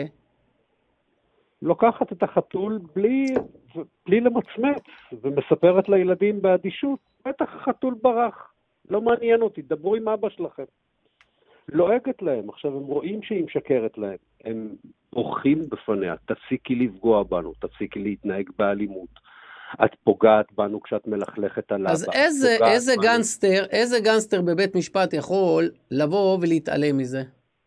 לוקחת את החתול בלי למצמץ, ומספרת לילדים באדישות, בטח החתול ברח, לא מעניין אותי, דברו עם אבא שלכם. לועגת להם, עכשיו הם רואים שהיא משקרת להם, הם בוכים בפניה, תפסיקי לפגוע בנו, תפסיקי להתנהג באלימות, את פוגעת בנו כשאת מלכלכת על אבא. אז איזה גנסטר בבית משפט יכול לבוא ולהתעלם מזה?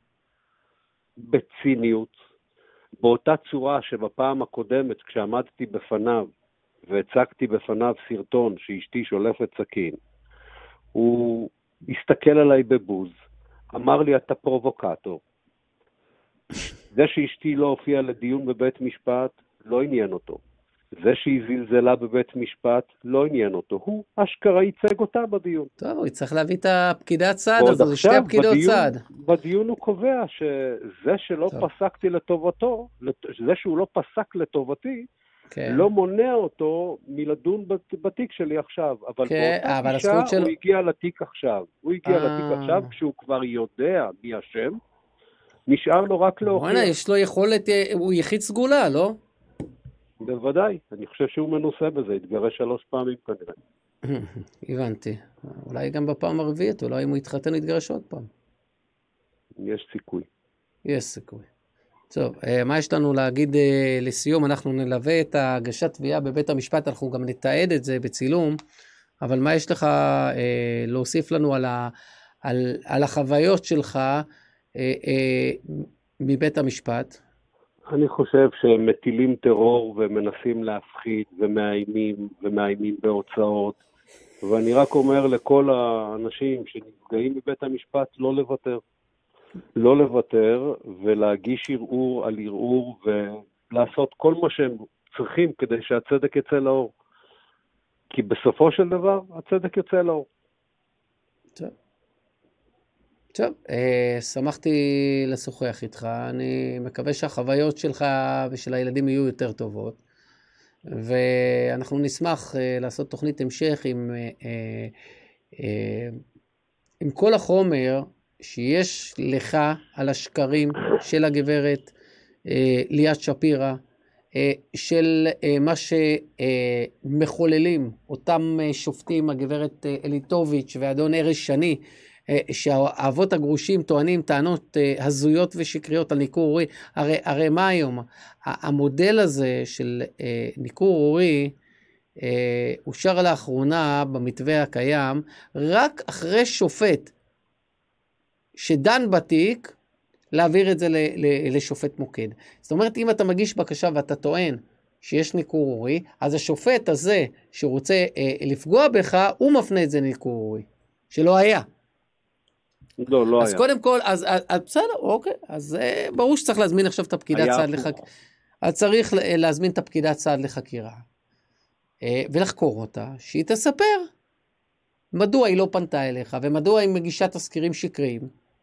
בציניות, באותה צורה שבפעם הקודמת כשעמדתי בפניו והצגתי בפניו סרטון שאשתי שולפת סכין, הוא הסתכל עליי בבוז, אמר לי אתה פרובוקטור. זה שאשתי לא הופיעה לדיון בבית משפט לא עניין אותו. זה שהיא זלזלה בבית משפט לא עניין אותו. הוא אשכרה ייצג אותה בדיון. טוב, הוא צריך להביא את הפקידת צעד הזו, שתי הפקידות צעד. בדיון הוא קובע שזה שלא פסקתי לטובתו, זה שהוא לא פסק לטובתי, לא מונע אותו מלדון בתיק שלי עכשיו. אבל באותה אישה הוא הגיע לתיק עכשיו. הוא הגיע לתיק עכשיו כשהוא כבר יודע מי השם, נשאר לו רק להוכיח. יש לו יכולת, הוא יחיד סגולה, לא? בוודאי, אני חושב שהוא מנוסה בזה, התגרש 3 פעמים כנראה. הבנתי. אולי גם בפעם הרביעית, אולי אם הוא יתחתן יתגרש עוד פעם. יש סיכוי. יש סיכוי. טוב, מה יש לנו להגיד לסיום? אנחנו נלווה את הגשת תביעה בבית המשפט, אנחנו גם נתעד את זה בצילום, אבל מה יש לך להוסיף לנו על החוויות שלך מבית המשפט? אני חושב שהם מטילים טרור ומנסים להפחיד ומאיימים בהוצאות, ואני רק אומר לכל האנשים שנפגעים מבית המשפט לא לוותר. לא לוותר ולהגיש ערעור על ערעור ולעשות כל מה שהם צריכים כדי שהצדק יצא לאור. כי בסופו של דבר הצדק יצא לאור. טוב, שמחתי לשוחח איתך, אני מקווה שהחוויות שלך ושל הילדים יהיו יותר טובות, ואנחנו נשמח לעשות תוכנית המשך עם כל החומר שיש לך על השקרים של הגברת ליאת שפירא, של מה שמחוללים אותם שופטים, הגברת אליטוביץ' ואדון ארז שני, שהאבות הגרושים טוענים טענות הזויות ושקריות על ניכור הורי. הרי מה היום? המודל הזה של ניכור הורי אושר לאחרונה במתווה הקיים, רק אחרי שופט שדן בתיק, להעביר את זה לשופט מוקד. זאת אומרת, אם אתה מגיש בקשה ואתה טוען שיש ניכור הורי, אז השופט הזה שרוצה לפגוע בך, הוא מפנה את זה לניכור הורי, שלא היה. לא אז היה. קודם כל, אז בסדר, אוקיי, אז ברור שצריך להזמין עכשיו את הפקידת צעד לחקירה. אז צריך להזמין את הפקידת צעד לחקירה, ולחקור אותה, שהיא תספר מדוע היא לא פנתה אליך, ומדוע היא מגישה תזכירים שקריים,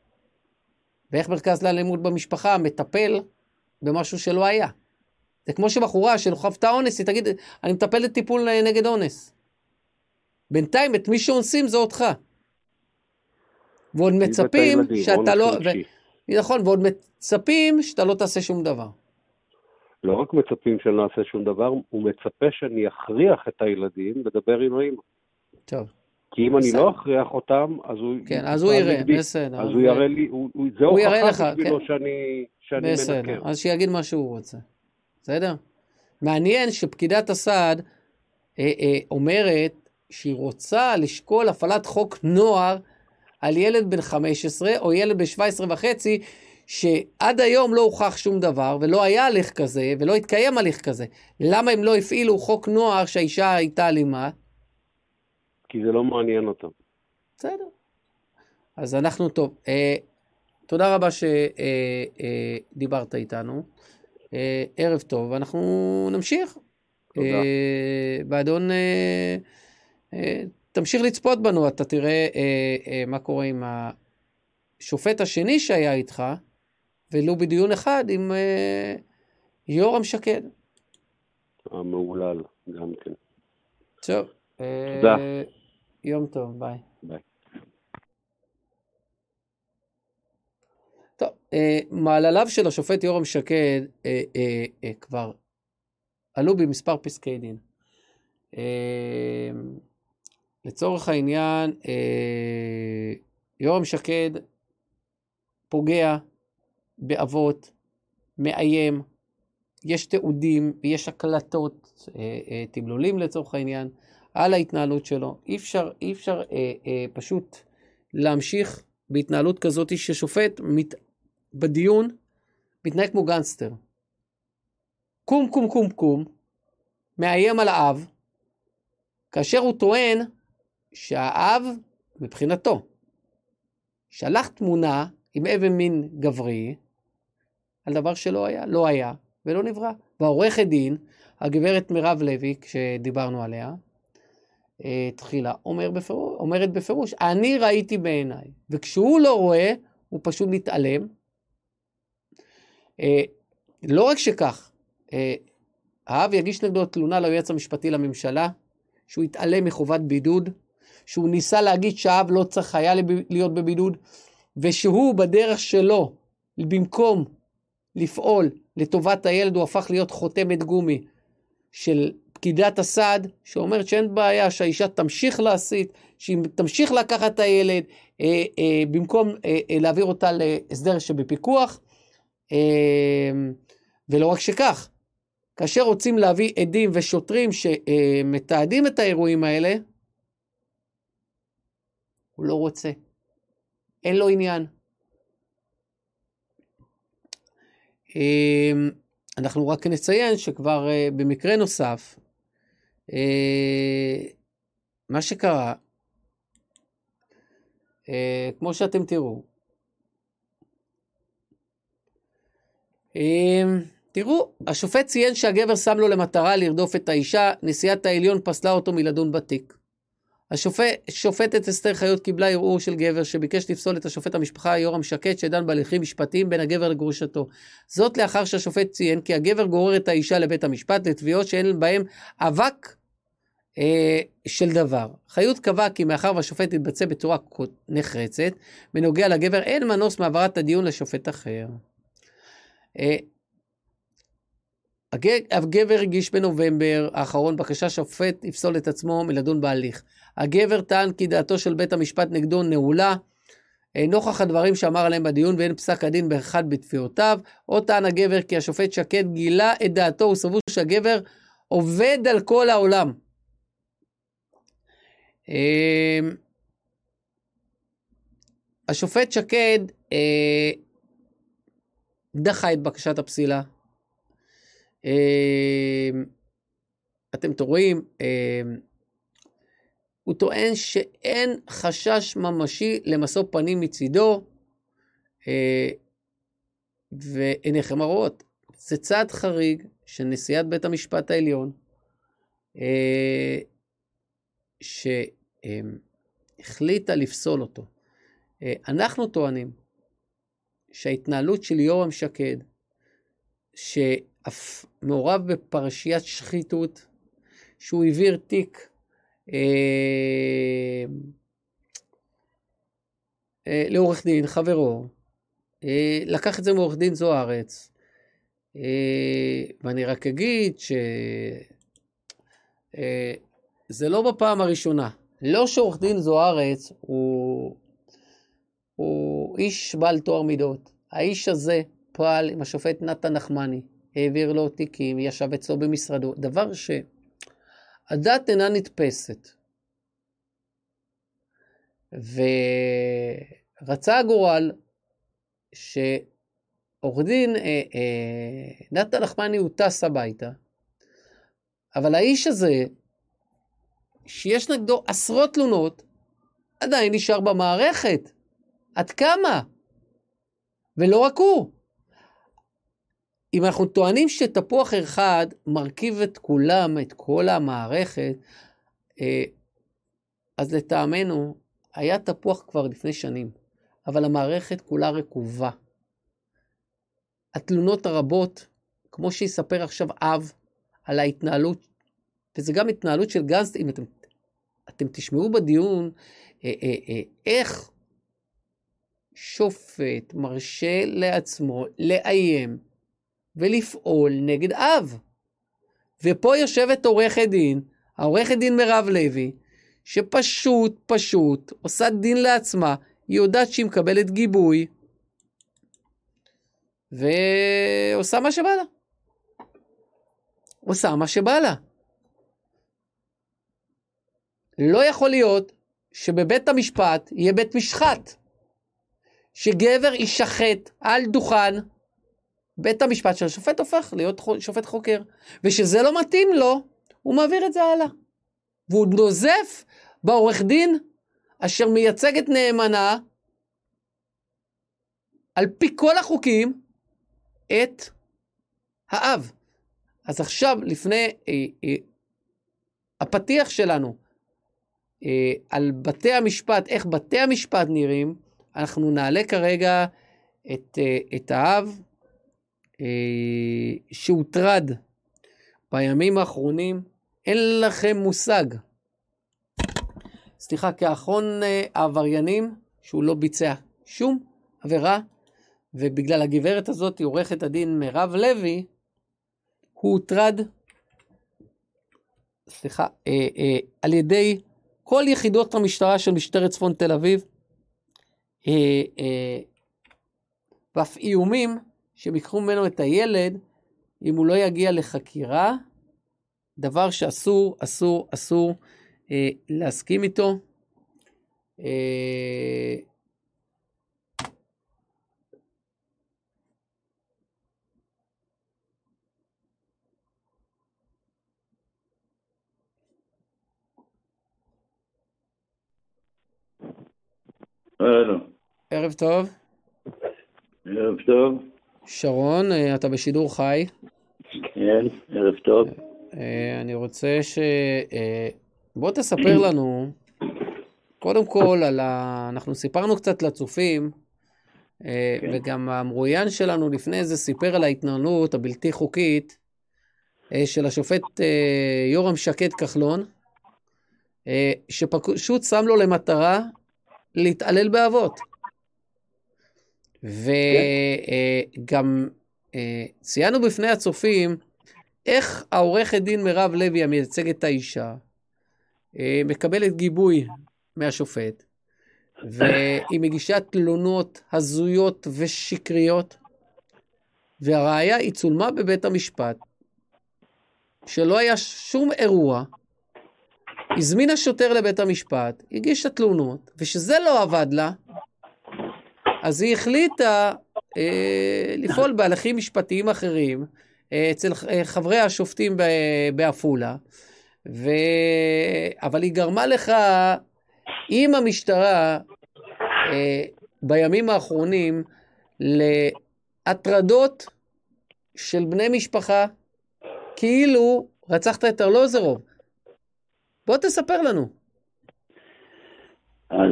ואיך מרכז לאלימות במשפחה מטפל במשהו שלא היה. זה כמו שבחורה שחוותה אונס, היא תגיד, אני מטפלת טיפול נגד אונס. בינתיים, את מי שאונסים זה אותך. ועוד מצפים שאתה לא... נכון, ועוד מצפים שאתה לא תעשה שום דבר. לא רק מצפים שאני לא אעשה שום דבר, הוא מצפה שאני אכריח את הילדים לדבר עם האמא. טוב. כי אם אני לא אכריח אותם, אז הוא... כן, אז הוא יראה, בסדר. אז הוא יראה לי, זה הוכחה בשבילו שאני בסדר, מנקר. אז שיגיד מה שהוא רוצה. בסדר? מעניין שפקידת הסעד אומרת שהיא רוצה לשקול הפעלת חוק נוער על ילד בן 15 או ילד בן 17 וחצי, שעד היום לא הוכח שום דבר, ולא היה הליך כזה, ולא התקיים הליך כזה. למה הם לא הפעילו חוק נוער שהאישה הייתה אלימה? כי זה לא מעניין אותם. בסדר. אז אנחנו טוב. תודה רבה שדיברת איתנו. ערב טוב, אנחנו נמשיך. תודה. באדון, תמשיך לצפות בנו, אתה תראה מה קורה עם השופט השני שהיה איתך, ולו בדיון אחד עם יורם שקד. המעולל, גם כן. טוב. תודה. יום טוב, ביי. ביי. טוב, מעלליו של השופט יורם שקד כבר עלו במספר פסקי דין. לצורך העניין, יורם שקד פוגע באבות, מאיים, יש תיעודים ויש הקלטות, תמלולים לצורך העניין, על ההתנהלות שלו. אי אפשר פשוט להמשיך בהתנהלות כזאת ששופט בדיון מתנהג כמו גנסטר. קום, מאיים על האב, כאשר הוא טוען שהאב, מבחינתו, שלח תמונה עם אבן מין גברי, על דבר שלא היה, לא היה ולא נברא. והעורכת דין, הגברת מירב לוי, כשדיברנו עליה, תחילה אומרת בפירוש, אני ראיתי בעיניי, וכשהוא לא רואה, הוא פשוט מתעלם. לא רק שכך, האב יגיש נגדו תלונה ליועץ המשפטי לממשלה, שהוא התעלם מחובת בידוד, שהוא ניסה להגיד שהאב לא צריך היה להיות בבידוד, ושהוא בדרך שלו, במקום לפעול לטובת הילד, הוא הפך להיות חותמת גומי של פקידת הסעד, שאומרת שאין בעיה שהאישה תמשיך להסית, שהיא תמשיך לקחת את הילד, במקום להעביר אותה להסדר שבפיקוח. ולא רק שכך, כאשר רוצים להביא עדים ושוטרים שמתעדים את האירועים האלה, הוא לא רוצה. אין לו עניין. אנחנו רק נציין שכבר במקרה נוסף, מה שקרה, כמו שאתם תראו, השופט ציין שהגבר שם לו למטרה לרדוף את האישה, נשיאת העליון פסלה אותו מלדון בתיק. השופטת אסתר חיות קיבלה ערעור של גבר שביקש לפסול את השופט המשפחה יורם שקד שדן בהליכים משפטיים בין הגבר לגרושתו. זאת לאחר שהשופט ציין כי הגבר גורר את האישה לבית המשפט לתביעות שאין בהם אבק של דבר. חיות קבע כי מאחר והשופט התבצע בצורה נחרצת, בנוגע לגבר אין מנוס מעברת הדיון לשופט אחר. הגבר הגיש בנובמבר האחרון בקשה שופט יפסול את עצמו מלדון בהליך. הגבר טען כי דעתו של בית המשפט נגדו נעולה, נוכח הדברים שאמר עליהם בדיון ואין פסק הדין באחד בתביעותיו. או טען הגבר כי השופט שקד גילה את דעתו, הוא סבור שהגבר עובד על כל העולם. השופט שקד דחה את בקשת הפסילה. אתם רואים, הוא טוען שאין חשש ממשי למשוא פנים מצידו, ועיניכם הרואות. זה צעד חריג של נשיאת בית המשפט העליון, שהחליטה לפסול אותו. אנחנו טוענים שההתנהלות של יורם שקד, שאף מעורב בפרשיית שחיתות, שהוא העביר תיק לעורך דין, חברו, לקח את זה מעורך דין זוארץ, ואני רק אגיד שזה לא בפעם הראשונה, לא שעורך דין זוארץ הוא איש בעל תואר מידות, האיש הזה פעל עם השופט נתן נחמני, העביר לו תיקים, ישב אצלו במשרדו, דבר שהדעת אינה נתפסת. ורצה הגורל שעורך דין נתן נחמני הוא טס הביתה, אבל האיש הזה, שיש נגדו עשרות תלונות, עדיין נשאר במערכת. עד כמה? ולא רק הוא. אם אנחנו טוענים שתפוח אחד מרכיב את כולם, את כל המערכת, אז לטעמנו היה תפוח כבר לפני שנים, אבל המערכת כולה רקובה. התלונות הרבות, כמו שיספר עכשיו אב על ההתנהלות, וזה גם התנהלות של גנץ, אם אתם תשמעו בדיון, איך שופט מרשה לעצמו לאיים ולפעול נגד אב. ופה יושבת עורכת דין, העורכת דין מירב לוי, שפשוט עושה דין לעצמה, היא יודעת שהיא מקבלת גיבוי, ועושה מה שבא לה. עושה מה שבא לה. לא יכול להיות שבבית המשפט יהיה בית משחט, שגבר יישחט על דוכן בית המשפט, שהשופט הופך להיות שופט חוקר, ושזה לא מתאים לו, הוא מעביר את זה הלאה. והוא נוזף בעורך דין אשר מייצגת נאמנה על פי כל החוקים את האב. אז עכשיו לפני הפתיח שלנו על בתי המשפט, איך בתי המשפט נראים, אנחנו נעלה כרגע את האב שהוטרד בימים האחרונים. אין לכם מושג. סליחה, כאחרון העבריינים שהוא לא ביצע שום עבירה, ובגלל הגברת הזאת, עורכת הדין מירב לוי, הוא הוטרד, על ידי כל יחידות המשטרה של משטרת צפון תל אביב, ואף איומים שמיקחו ממנו את הילד, אם הוא לא יגיע לחקירה, דבר שאסור, אסור להסכים איתו. הלו. ערב טוב. ערב טוב. שרון, אתה בשידור חי. כן, ערב טוב. אני רוצה בוא תספר לנו, קודם כל, אנחנו סיפרנו קצת לצופים, וגם המרואיין שלנו לפני זה סיפר על ההתנהלות הבלתי חוקית של השופט יורם שקד כחלון, שפשוט שם לו למטרה להתעלל באבות. וגם ציינו בפני הצופים איך העורכת דין מירב לוי המייצגת את האישה מקבלת גיבוי מהשופט, והיא מגישה תלונות הזויות ושקריות, והראיה היא צולמה בבית המשפט, שלא היה שום אירוע, הזמינה שוטר לבית המשפט, הגישה תלונות, ושזה לא עבד לה, אז היא החליטה לפעול בהליכים משפטיים אחרים, אצל חברי השופטים בעפולה, אבל היא גרמה לך, עם המשטרה, בימים האחרונים, להטרדות של בני משפחה, כאילו רצחת את ארלוזרוב. בוא תספר לנו. אז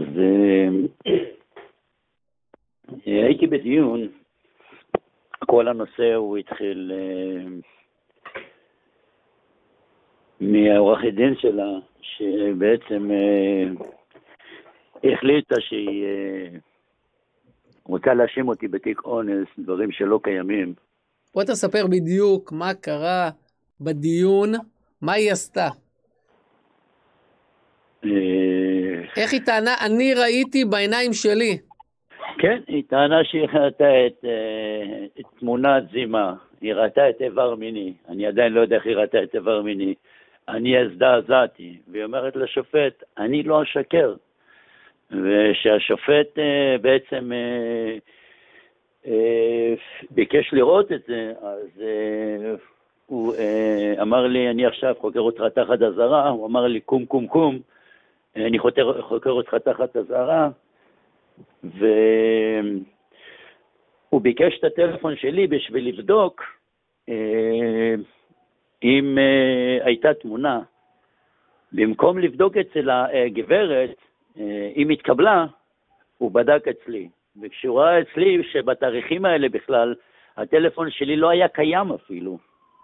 הייתי בדיון, כל הנושא הוא התחיל מהעורכת דין שלה, שבעצם החליטה שהיא רוצה להאשים אותי בתיק אונס, דברים שלא קיימים. בוא תספר בדיוק מה קרה בדיון, מה היא עשתה. איך היא טענה? אני ראיתי בעיניים שלי. כן, היא טענה שהיא ראתה את תמונת זימה, היא ראתה את איבר מיני, אני עדיין לא יודע איך היא ראתה את איבר מיני, אני הזדעזעתי, והיא אומרת לשופט, אני לא אשקר, ושהשופט בעצם ביקש לראות את זה, אז הוא אמר לי, אני עכשיו חוקר אותך תחת אזהרה, הוא אמר לי, קום קום קום, אני חוקר אותך תחת אזהרה, והוא ביקש את הטלפון שלי בשביל לבדוק אם הייתה תמונה. במקום לבדוק אצל הגברת, אם התקבלה, הוא בדק אצלי. וכשהוא ראה אצלי שבתאריכים האלה בכלל, הטלפון שלי לא היה קיים אפילו.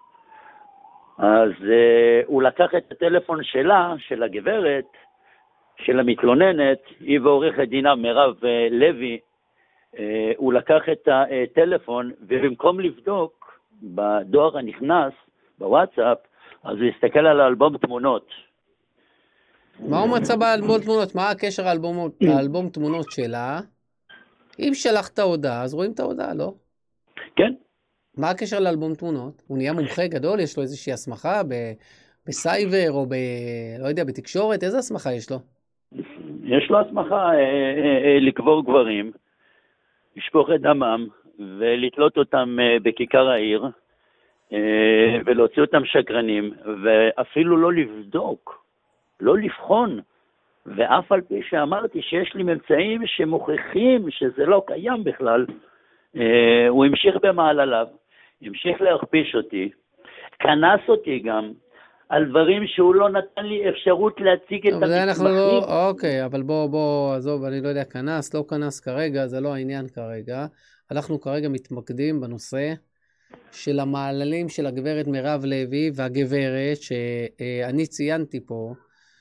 אז הוא לקח את הטלפון שלה, של הגברת, של המתלוננת, היא ועורכת דינה מירב לוי, הוא לקח את הטלפון, ובמקום לבדוק בדואר הנכנס, בוואטסאפ, אז הוא הסתכל על האלבום תמונות. מה הוא מצא באלבום תמונות? מה הקשר האלבום תמונות שלה? אם שלחת הודעה, אז רואים את ההודעה, לא? כן. מה הקשר לאלבום תמונות? הוא נהיה מומחה גדול? יש לו איזושהי הסמכה בסייבר או לא יודע, בתקשורת? איזה הסמכה יש לו? יש לו הסמכה לקבור גברים, לשפוך את דמם ולתלות אותם בכיכר העיר, ולהוציא אותם שקרנים, ואפילו לא לבדוק, לא לבחון, ואף על פי שאמרתי שיש לי ממצאים שמוכיחים שזה לא קיים בכלל, הוא המשיך במעלליו, המשיך להכפיש אותי, כנס אותי גם, על דברים שהוא לא נתן לי אפשרות להציג את המסמכים. אוקיי, אבל בוא, עזוב, אני לא יודע, כנס, לא כנס כרגע, זה לא העניין כרגע. אנחנו כרגע מתמקדים בנושא של המעללים של הגברת מירב לוי, והגברת שאני ציינתי פה,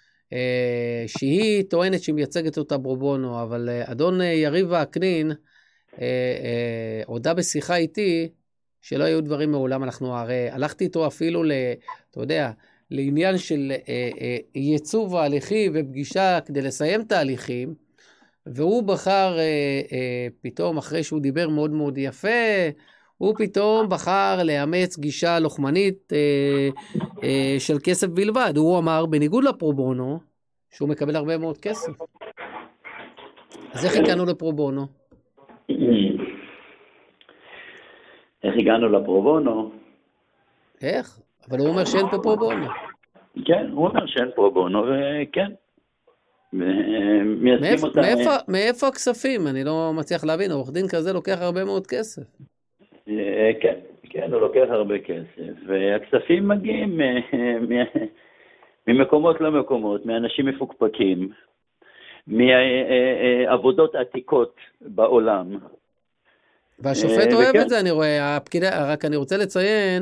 שהיא טוענת שהיא מייצגת אותה פרו-בונו, אבל אדון יריב וקנין הודע בשיחה איתי שלא היו דברים מעולם. אנחנו הרי הלכתי איתו אפילו אתה יודע, לעניין של ייצוב ההליכי ופגישה כדי לסיים את ההליכים, והוא בחר פתאום, אחרי שהוא דיבר מאוד מאוד יפה, הוא פתאום בחר לאמץ גישה לוחמנית של כסף בלבד. הוא אמר, בניגוד לפרו-בונו, שהוא מקבל הרבה מאוד כסף. אז איך הגענו לפרו-בונו? איך הגענו לפרו-בונו? איך? אבל הוא אומר שאין פה פרו-בונו. כן, הוא אומר שאין פרו-בונו, וכן. מאיפה הכספים? אני לא מצליח להבין, עורך דין כזה לוקח הרבה מאוד כסף. כן, הוא לוקח הרבה כסף, והכספים מגיעים ממקומות למקומות, מאנשים מפוקפקים, מעבודות עתיקות בעולם. והשופט אוהב את זה, אני רואה, רק אני רוצה לציין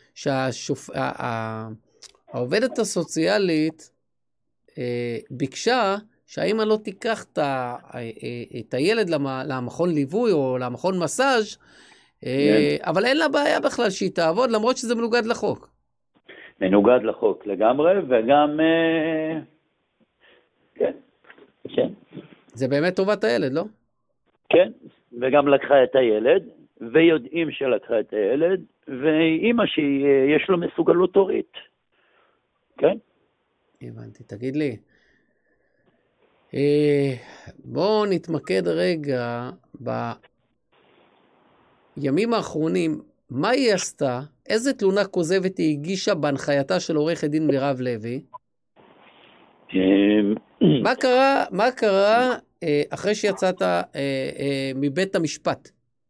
שהעובדת הסוציאלית ביקשה שהאמא לא תיקח את הילד למכון ליווי או למכון מסאז', אבל אין לה בעיה בכלל שהיא תעבוד, למרות שזה מנוגד לחוק. מנוגד לחוק לגמרי, וגם כן. זה באמת טובת הילד, לא? כן, וגם לקחה את הילד, ויודעים שלקחה את הילד, ואמא שיש לו מסוגלות הורית. כן? הבנתי, תגיד לי. בואו נתמקד רגע בימים האחרונים, מה היא עשתה? איזה תלונה כוזבת היא הגישה בהנחייתה של עורכת דין מירב לוי? מה קרה אחרי שיצאת מבית המשפט?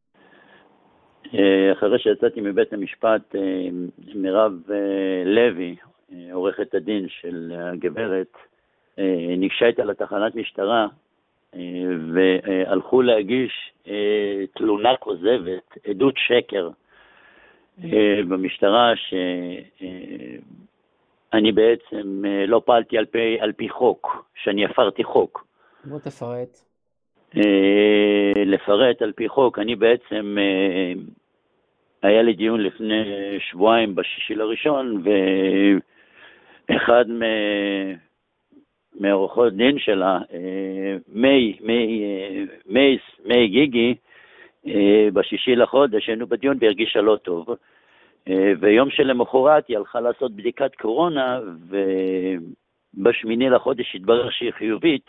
אחרי שיצאתי מבית המשפט, מירב לוי, עורכת הדין של הגברת, ניגשה איתה לתחנת משטרה, והלכו להגיש תלונה כוזבת, עדות שקר, במשטרה, שאני בעצם לא פעלתי על פי חוק, שאני הפרתי חוק. בוא תפרט. לפרט על פי חוק, אני בעצם, היה לי דיון לפני שבועיים ב6.1, ואחד מעורכות דין שלה, מי גיגי, ב6 לחודש היינו בדיון והרגישה לא טוב, ויום שלמחרת היא הלכה לעשות בדיקת קורונה, וב8 לחודש התברר שהיא חיובית,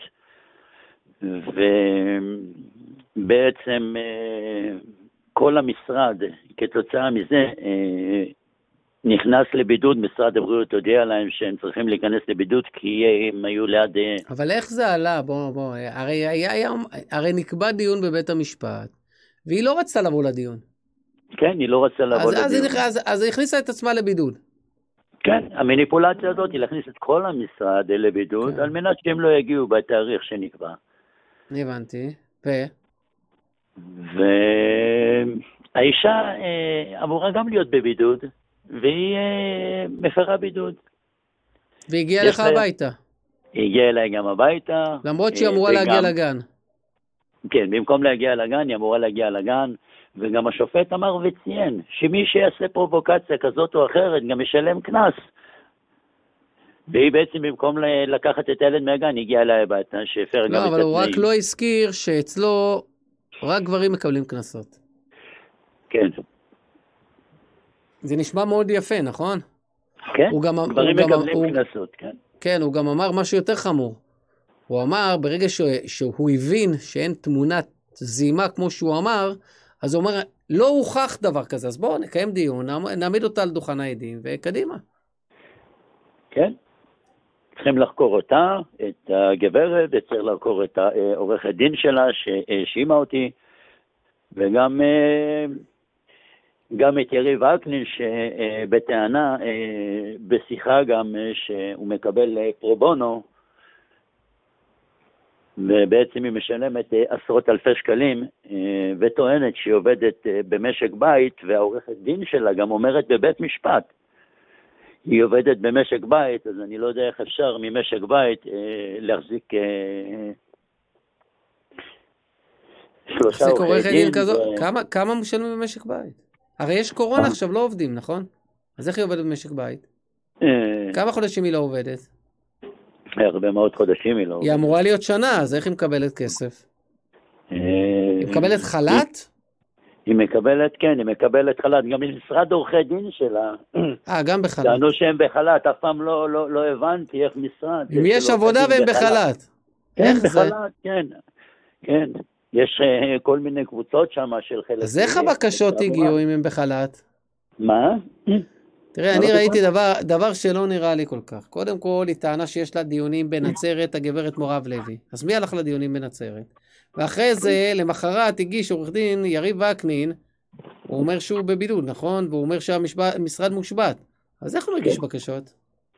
ובעצם כל המשרד כתוצאה מזה נכנס לבידוד. משרד הבריאות הודיע להם שהם צריכים להיכנס לבידוד כי הם היו ליד... אבל איך זה עלה? בוא, הרי נקבע דיון בבית המשפט, והיא לא רצתה לבוא לדיון. כן, היא לא רצתה לבוא לדיון. אז היא הכניסה את עצמה לבידוד. כן, המניפולציה הזאת היא להכניס את כל המשרד לבידוד, כן. על מנת שהם לא יגיעו בתאריך שנקבע. הבנתי, והאישה אמורה גם להיות בבידוד, והיא מפרה בידוד. והגיעה לך הביתה? היא הגיעה אליי גם הביתה. למרות שהיא אמורה להגיע לגן. כן, במקום להגיע לגן, היא אמורה להגיע לגן, וגם השופט אמר וציין, שמי שיעשה פרובוקציה כזאת או אחרת, גם ישלם קנס. והיא בעצם במקום לקחת את הילד מהגן, הגיעה אליי הביתה, שהפר גם את התנאים. לא, אבל הוא רק לא הזכיר שאצלו רק גברים מקבלים קנסות. כן. זה נשמע מאוד יפה, נכון? כן, דברים מקבלים קנסות, כן. כן, הוא גם אמר משהו יותר חמור. הוא אמר, ברגע שהוא הבין שאין תמונת זימה כמו שהוא אמר, אז הוא אומר, לא הוכח דבר כזה, אז בואו נקיים דיון, נעמיד אותה על דוכן העדים, וקדימה. כן. צריכים לחקור אותה, את הגברת, וצריך לחקור את עורך הדין שלה שהאשימה אותי, וגם את יריב וקנין שבטענה, בשיחה גם שהוא מקבל פרו-בונו, ובעצם היא משלמת עשרות אלפי שקלים, וטוענת שהיא עובדת במשק בית, והעורך הדין שלה גם אומרת בבית משפט, היא עובדת במשק בית, אז אני לא יודע איך אפשר ממשק בית להחזיק שלושה עורכי דין. כמה משלמים במשק בית? הרי יש קורונה עכשיו, לא עובדים, נכון? אז איך היא עובדת במשק בית? כמה חודשים היא לא עובדת? הרבה מאוד חודשים היא לא עובדת. היא אמורה להיות שנה, אז איך היא מקבלת כסף? היא מקבלת חל"ת? היא מקבלת, כן, היא מקבלת חל"ת. גם משרד עורכי דין שלה. גם בחל"ת. טענו שהם בחל"ת, אף פעם לא הבנתי איך משרד. אם יש עבודה והם בחל"ת. כן, בחל"ת, כן. כן. יש כל מיני קבוצות שם של חלק. אז איך הבקשות הגיעו אם הם בחל"ת? מה? תראה, אני ראיתי דבר שלא נראה לי כל כך. קודם כל, היא טענה שיש לה דיונים בנצרת, הגברת מורב לוי. אז מי הלך לדיונים בנצרת? ואחרי זה, למחרת, הגיש עורך דין יריב וקנין, הוא אומר שהוא בבידוד, נכון? והוא אומר שהמשרד מושבת. אז איך הוא מגיש בקשות?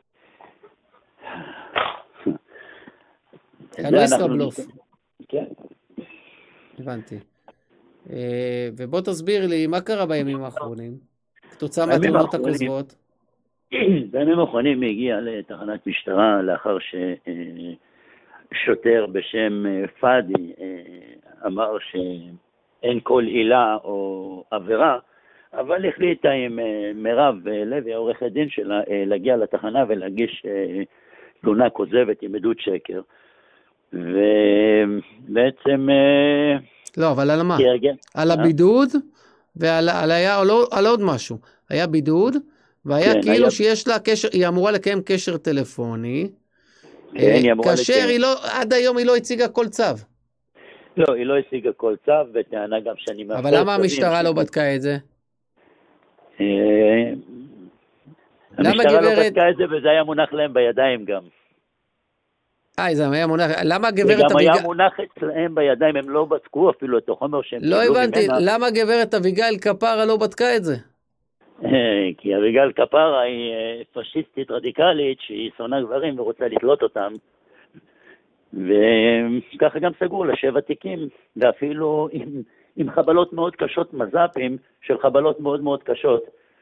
כאן ישראבלוף. כן. הבנתי. ובוא תסביר לי, מה קרה בימים האחרונים? כתוצאה מהתלונות הכוזבות? בימים האחרונים הגיע לתחנת משטרה, לאחר ששוטר בשם פאדי אמר שאין כל עילה או עבירה, אבל החליטה עם מירב לוי, העורך הדין שלה, להגיע לתחנה ולהגיש תלונה כוזבת עם עדות שקר. ובעצם... לא, אבל על מה? על הבידוד על עוד משהו. היה בידוד, והיה כאילו שיש לה קשר, היא אמורה לקיים קשר טלפוני, כאשר עד היום היא לא הציגה כל צו. לא, היא לא הציגה כל צו, וטענה גם שאני... אבל למה המשטרה לא בדקה את זה? המשטרה לא בדקה את זה, וזה היה מונח להם בידיים גם. זה היה מונח, למה גברת... זה גם היה מונח אצלהם בידיים, הם לא בדקו אפילו את החומר שהם... לא הבנתי, למה גברת אביגיל כפרה לא בדקה את זה? כי אביגיל כפרה היא פשיסטית רדיקלית, שהיא שונאה גברים ורוצה לתלות אותם, וככה גם סגור ל7 תיקים, ואפילו עם חבלות מאוד קשות, מז"פים של חבלות מאוד מאוד קשות,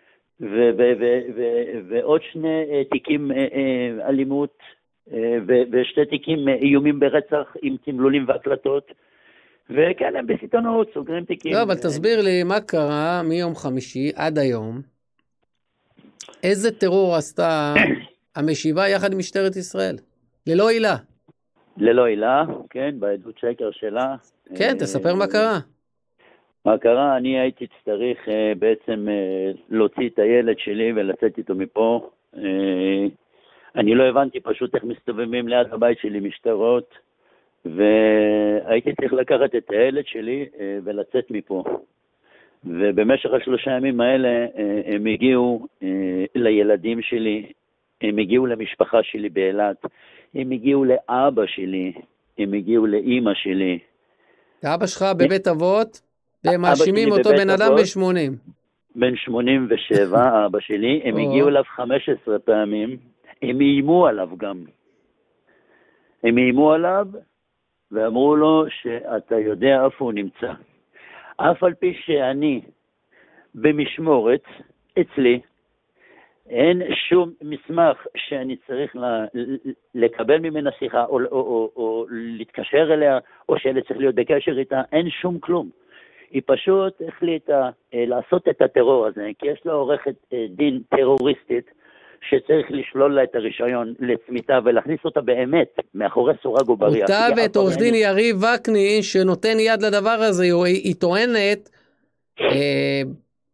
ועוד 2 תיקים אלימות, ו2 תיקים איומים ברצח עם תמלולים והקלטות, וכן, הם בסיטונות, סוגרים תיקים. לא, אבל תסביר לי מה קרה מיום חמישי עד היום, איזה טרור עשתה המשיבה יחד עם משטרת ישראל? ללא עילה. ללא עילה, כן, בעדות שקר שלה. כן, תספר מה קרה. מה קרה? אני הייתי צריך בעצם להוציא את הילד שלי ולצאת איתו מפה. אני לא הבנתי פשוט איך מסתובבים ליד הבית שלי משטרות, והייתי צריך לקחת את הילד שלי ולצאת מפה. ובמשך 3 ימים האלה הם הגיעו לילדים שלי, הם הגיעו למשפחה שלי באילת, הם הגיעו לאבא שלי, הם הגיעו לאמא שלי. אבא שלך בבית אבות, והם מאשימים אותו בן אדם ב-80. בן 87, אבא שלי, הם הגיעו אליו 15 פעמים, הם איימו עליו גם. הם איימו עליו, ואמרו לו שאתה יודע איפה הוא נמצא. אף על פי שאני במשמורת אצלי, אין שום מסמך שאני צריך לקבל ממנה שיחה או להתקשר אליה, או שאני צריך להיות בקשר איתה, אין שום כלום. היא פשוט החליטה לעשות את הטרור הזה, כי יש לה עורכת דין טרוריסטית, שצריך לשלול לה את הרישיון לצמיתה ולהכניס אותה באמת מאחורי סורג ובריח. אותה ואת עורך דין יריב וקנין שנותן יד לדבר הזה, היא טוענת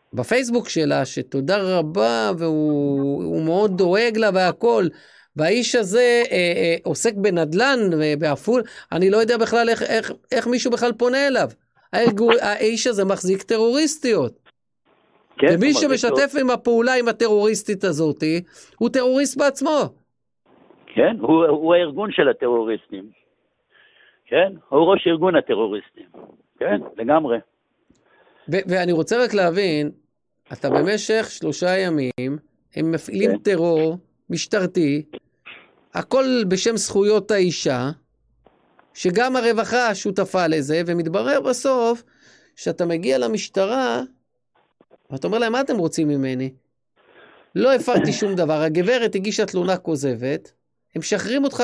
בפייסבוק שלה, שתודה רבה, והוא מאוד דואג לה והכל, והאיש הזה עוסק בנדלן ובאפול, אני לא יודע בכלל איך מישהו בכלל פונה אליו. האיש הזה מחזיק טרוריסטיות. כן, ומי שמשתף עם הפעולה עם הטרוריסטית הזאת, הוא טרוריסט בעצמו. כן, הוא הארגון של הטרוריסטים. כן, הוא ראש ארגון הטרוריסטים. כן, לגמרי. ואני רוצה רק להבין, אתה במשך 3 ימים, הם מפעילים טרור משטרתי, הכל בשם זכויות האישה, שגם הרווחה שותפה לזה, ומתברר בסוף, שאתה מגיע למשטרה, ואתה אומר להם, מה אתם רוצים ממני? לא הפרתי שום דבר, הגברת הגישה תלונה כוזבת, הם משחררים אותך,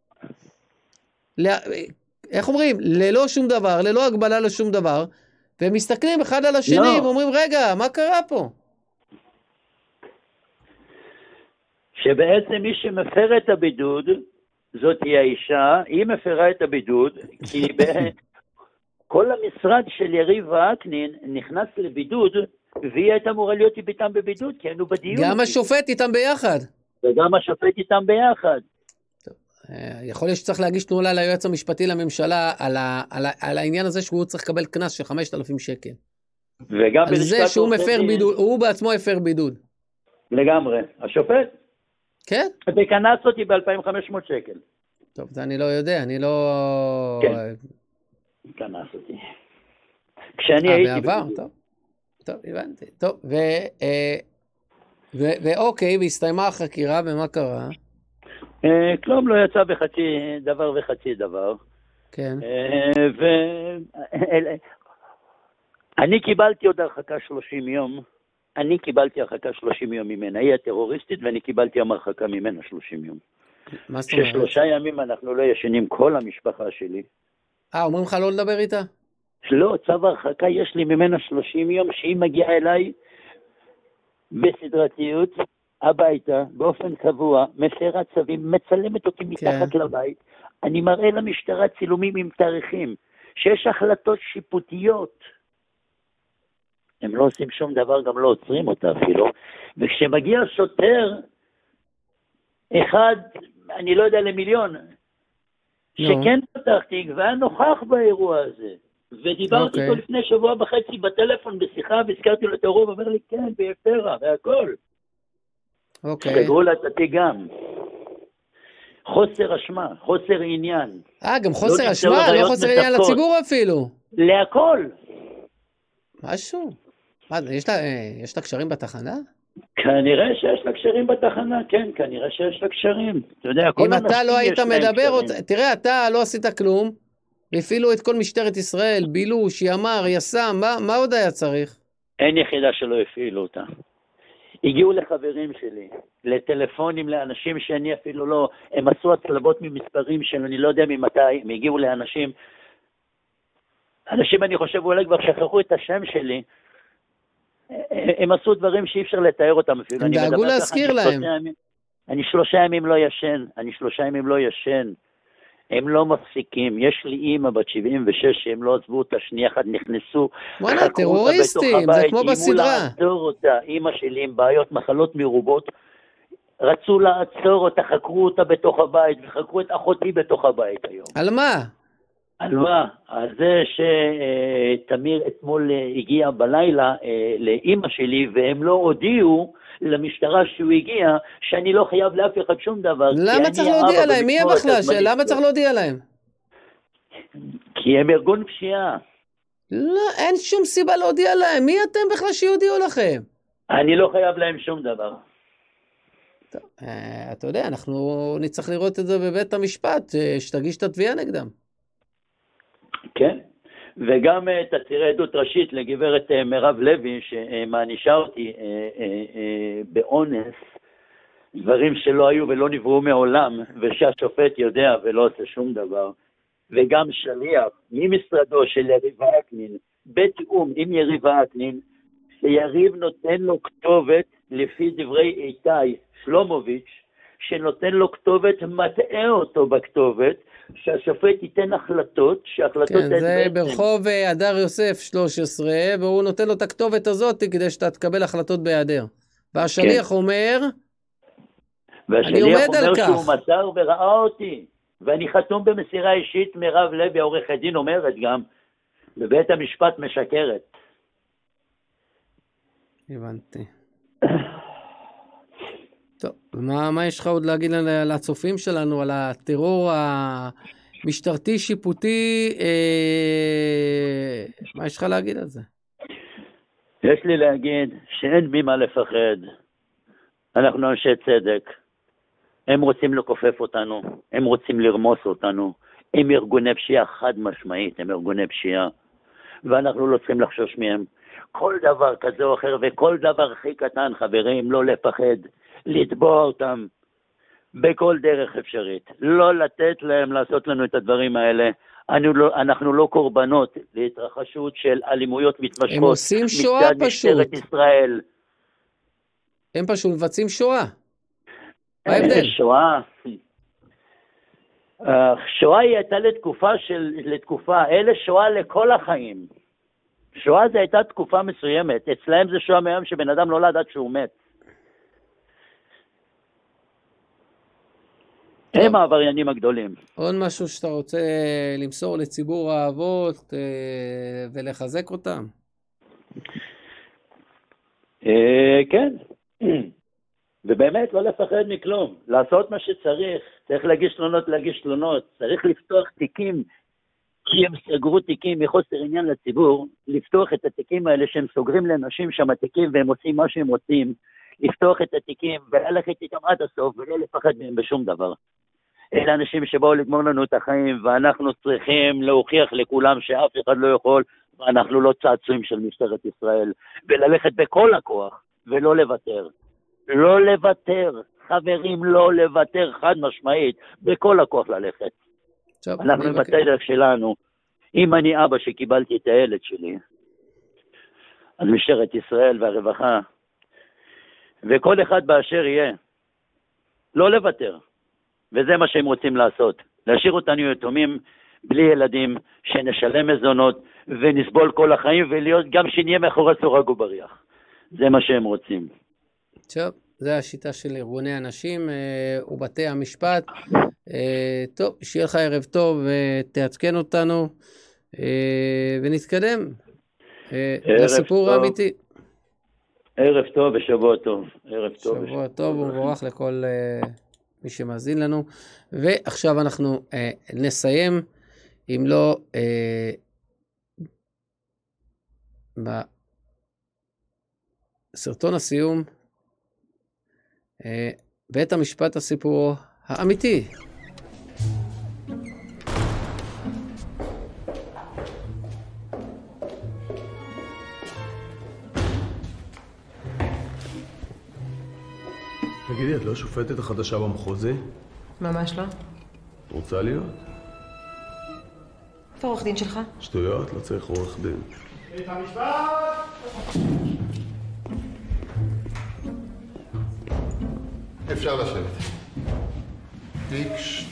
איך אומרים? ללא שום דבר, ללא הגבלה לשום דבר, והם מסתכלים אחד על השני, ואומרים, רגע, מה קרה פה? שבעצם מי שמפר את הבידוד, זאת היא האישה, היא מפרה את הבידוד, כי כל המשרד של יריב וקנין נכנס לבידוד, והיא הייתה אמורה להיות איתם בבידוד, כי היינו בדיון. גם השופט איתם ביחד. וגם השופט איתם ביחד. יכול להיות שצריך להגיש תלונה ליועץ המשפטי לממשלה על העניין הזה שהוא צריך לקבל קנס של 5,000 שקל. וגם על זה שהוא מפר בידוד, הוא בעצמו הפר בידוד. לגמרי. השופט? כן. וקנס אותי ב-2,500 שקל. טוב, זה אני לא יודע, אני לא... כן. קנס אותי. כשאני הייתי... בעבר, טוב, הבנתי. טוב, ואוקיי, והסתיימה החקירה, ומה קרה? כלום לא יצא בחצי דבר וחצי דבר. כן. אני קיבלתי עוד הרחקה 30 יום. אני קיבלתי הרחקה 30 יום ממנה. היא הטרוריסטית, ואני קיבלתי הרחקה ממנה 30 יום. מה זאת אומרת? ש3 ימים אנחנו לא ישנים, כל המשפחה שלי. אומרים לך לא לדבר איתה? לא, צו הרחקה יש לי ממנה 30 יום, שהיא מגיעה אליי בסדרתיות, הביתה, באופן קבוע, מפרה צווים, מצלמת אותי מתחת לבית. אני מראה למשטרה צילומים עם תאריכים, שיש החלטות שיפוטיות. הם לא עושים שום דבר, גם לא עוצרים אותה אפילו. וכשמגיע שוטר, אחד, אני לא יודע למיליון, שכן פתחתי, והיה נוכח באירוע הזה. ודיברתי איתו לפני שבוע וחצי בטלפון בשיחה, והזכרתי לו את הרוב, אומר לי, כן, בהפרה, והכל. סגרו לה את התיק גם. חוסר אשמה, חוסר עניין. גם חוסר אשמה, לא חוסר עניין לציבור אפילו. להכל. משהו. יש לה קשרים בתחנה? כנראה שיש לה קשרים בתחנה, כן, כנראה שיש לה קשרים. אתה יודע, אם אתה לא היית מדבר, תראה, אתה לא עשית כלום, והפעילו את כל משטרת ישראל, בילוש, ימ"ר, יס"מ, מה עוד היה צריך? אין יחידה שלא הפעילו אותה. הגיעו לחברים שלי, לטלפונים לאנשים שאני אפילו לא, הם עשו הצלבות ממספרים של אני לא יודע ממתי, הם הגיעו לאנשים, אני חושב אולי כבר שכחו את השם שלי, הם עשו דברים שאי אפשר לתאר אותם אפילו. הם דאגו להזכיר להם. אני 3 ימים לא ישן, הם לא מפסיקים. יש לי אמא בת 76 שהם לא עזבו אותה שנייה אחת, נכנסו, וואלה, טרוריסטים, זה כמו בסדרה. לעצור אותה, אמא שלי עם בעיות, מחלות מרובות, רצו לעצור אותה, חקרו אותה בתוך הבית, וחקרו את אחותי בתוך הבית היום. על מה? על מה? על זה שתמיר אתמול הגיע בלילה לאמא שלי, והם לא הודיעו למשטרה שהוא הגיע, שאני לא חייב לאף אחד שום דבר. למה צריך להודיע להם? מי הבכלל? למה צריך להודיע להם? כי הם ארגון פשיעה. לא, אין שום סיבה להודיע להם. מי אתם בכלל שיודיעו לכם? אני לא חייב להם שום דבר. טוב, אתה יודע, אנחנו נצטרך לראות את זה בבית המשפט, שתגיש את התביעה נגדם. כן, וגם תצהיר עדות ראשית לגברת מירב לוי, שמענישה אותי באונס, דברים שלא היו ולא נבראו מעולם, ושהשופט יודע ולא עושה שום דבר, וגם שליח ממשרדו של יריב וקנין, בתיאום עם יריב וקנין, שיריב נותן לו כתובת, לפי דברי איתי שלומוביץ', שנותן לו כתובת, מטעה אותו בכתובת, שהשופט ייתן החלטות, שהחלטות... כן, זה ברחוב הדר יוסף 13, והוא נותן לו את הכתובת הזאת כדי שאתה תקבל החלטות בהיעדר. והשליח אומר, אני עומד על כך. שהוא מסר וראה אותי, ואני חתום במסירה אישית, מירב לוי, עורך הדין, אומרת גם, בבית המשפט משקרת. הבנתי. טוב, מה יש לך עוד להגיד לצופים שלנו על הטרור המשטרתי שיפוטי? מה יש לך להגיד על זה? יש לי להגיד שאין ממה לפחד. אנחנו אנשי צדק. הם רוצים לכופף אותנו, הם רוצים לרמוס אותנו. הם ארגוני פשיעה חד משמעית, הם ארגוני פשיעה. ואנחנו לא צריכים לחשוש מהם. כל דבר כזה או אחר, וכל דבר הכי קטן, חברים, לא לפחד. לתבוע אותם בכל דרך אפשרית. לא לתת להם לעשות לנו את הדברים האלה. אנחנו לא קורבנות להתרחשות של אלימויות מתמשכות. הם עושים שואה פשוט. משטרת ישראל. הם פשוט מבצעים שואה. מה ההבדל? שואה היא הייתה לתקופה, אלה שואה לכל החיים. שואה זה הייתה תקופה מסוימת. אצלהם זה שואה מהיום שבן אדם לא לדעת שהוא מת. הם העבריינים הגדולים. עוד משהו שאתה רוצה למסור לציבור האבות ולחזק אותם? כן. ובאמת לא לפחד מכלום. לעשות מה שצריך. צריך להגיש תלונות. צריך לפתוח תיקים. כי הם סגרו תיקים מחוסר עניין לציבור. לפתוח את התיקים האלה שהם סוגרים לאנשים שם תיקים והם עושים מה שהם רוצים. לפתוח את התיקים וללכת איתם עד הסוף ולא לפחד מהם בשום דבר. אלה אנשים שבאו לגמור לנו את החיים, ואנחנו צריכים להוכיח לכולם שאף אחד לא יכול, ואנחנו לא צעצועים של משטרת ישראל, וללכת בכל הכוח, ולא לוותר. לא לוותר, חברים, לא לוותר, חד משמעית, בכל הכוח ללכת. אנחנו בדרך שלנו. אם אני אבא שקיבלתי את הילד שלי, אז משטרת ישראל והרווחה, וכל אחד באשר יהיה, לא לוותר. וזה מה שהם רוצים לעשות. להשאיר אותנו יתומים בלי ילדים, שנשלם מזונות ונסבול כל החיים, ולהיות גם שנהיה מאחורי סורג ובריח. זה מה שהם רוצים. טוב, זה השיטה של ארגוני הנשים ובתי המשפט. טוב, שיהיה לך ערב טוב ותעדכן אותנו ונתקדם לסיפור האמיתי. ערב טוב ושבוע טוב. שבוע טוב ומבורך לכל מי שמאזין לנו. ועכשיו אנחנו נסיים, אם לא בסרטון הסיום, בית המשפט הסיפור האמיתי. תגידי, את לא שופטת החדשה במחוזי? ממש לא. את רוצה להיות? איפה עורך דין שלך? שטויות, לא צריך עורך דין. בית המשפט! אפשר לשבת. תיק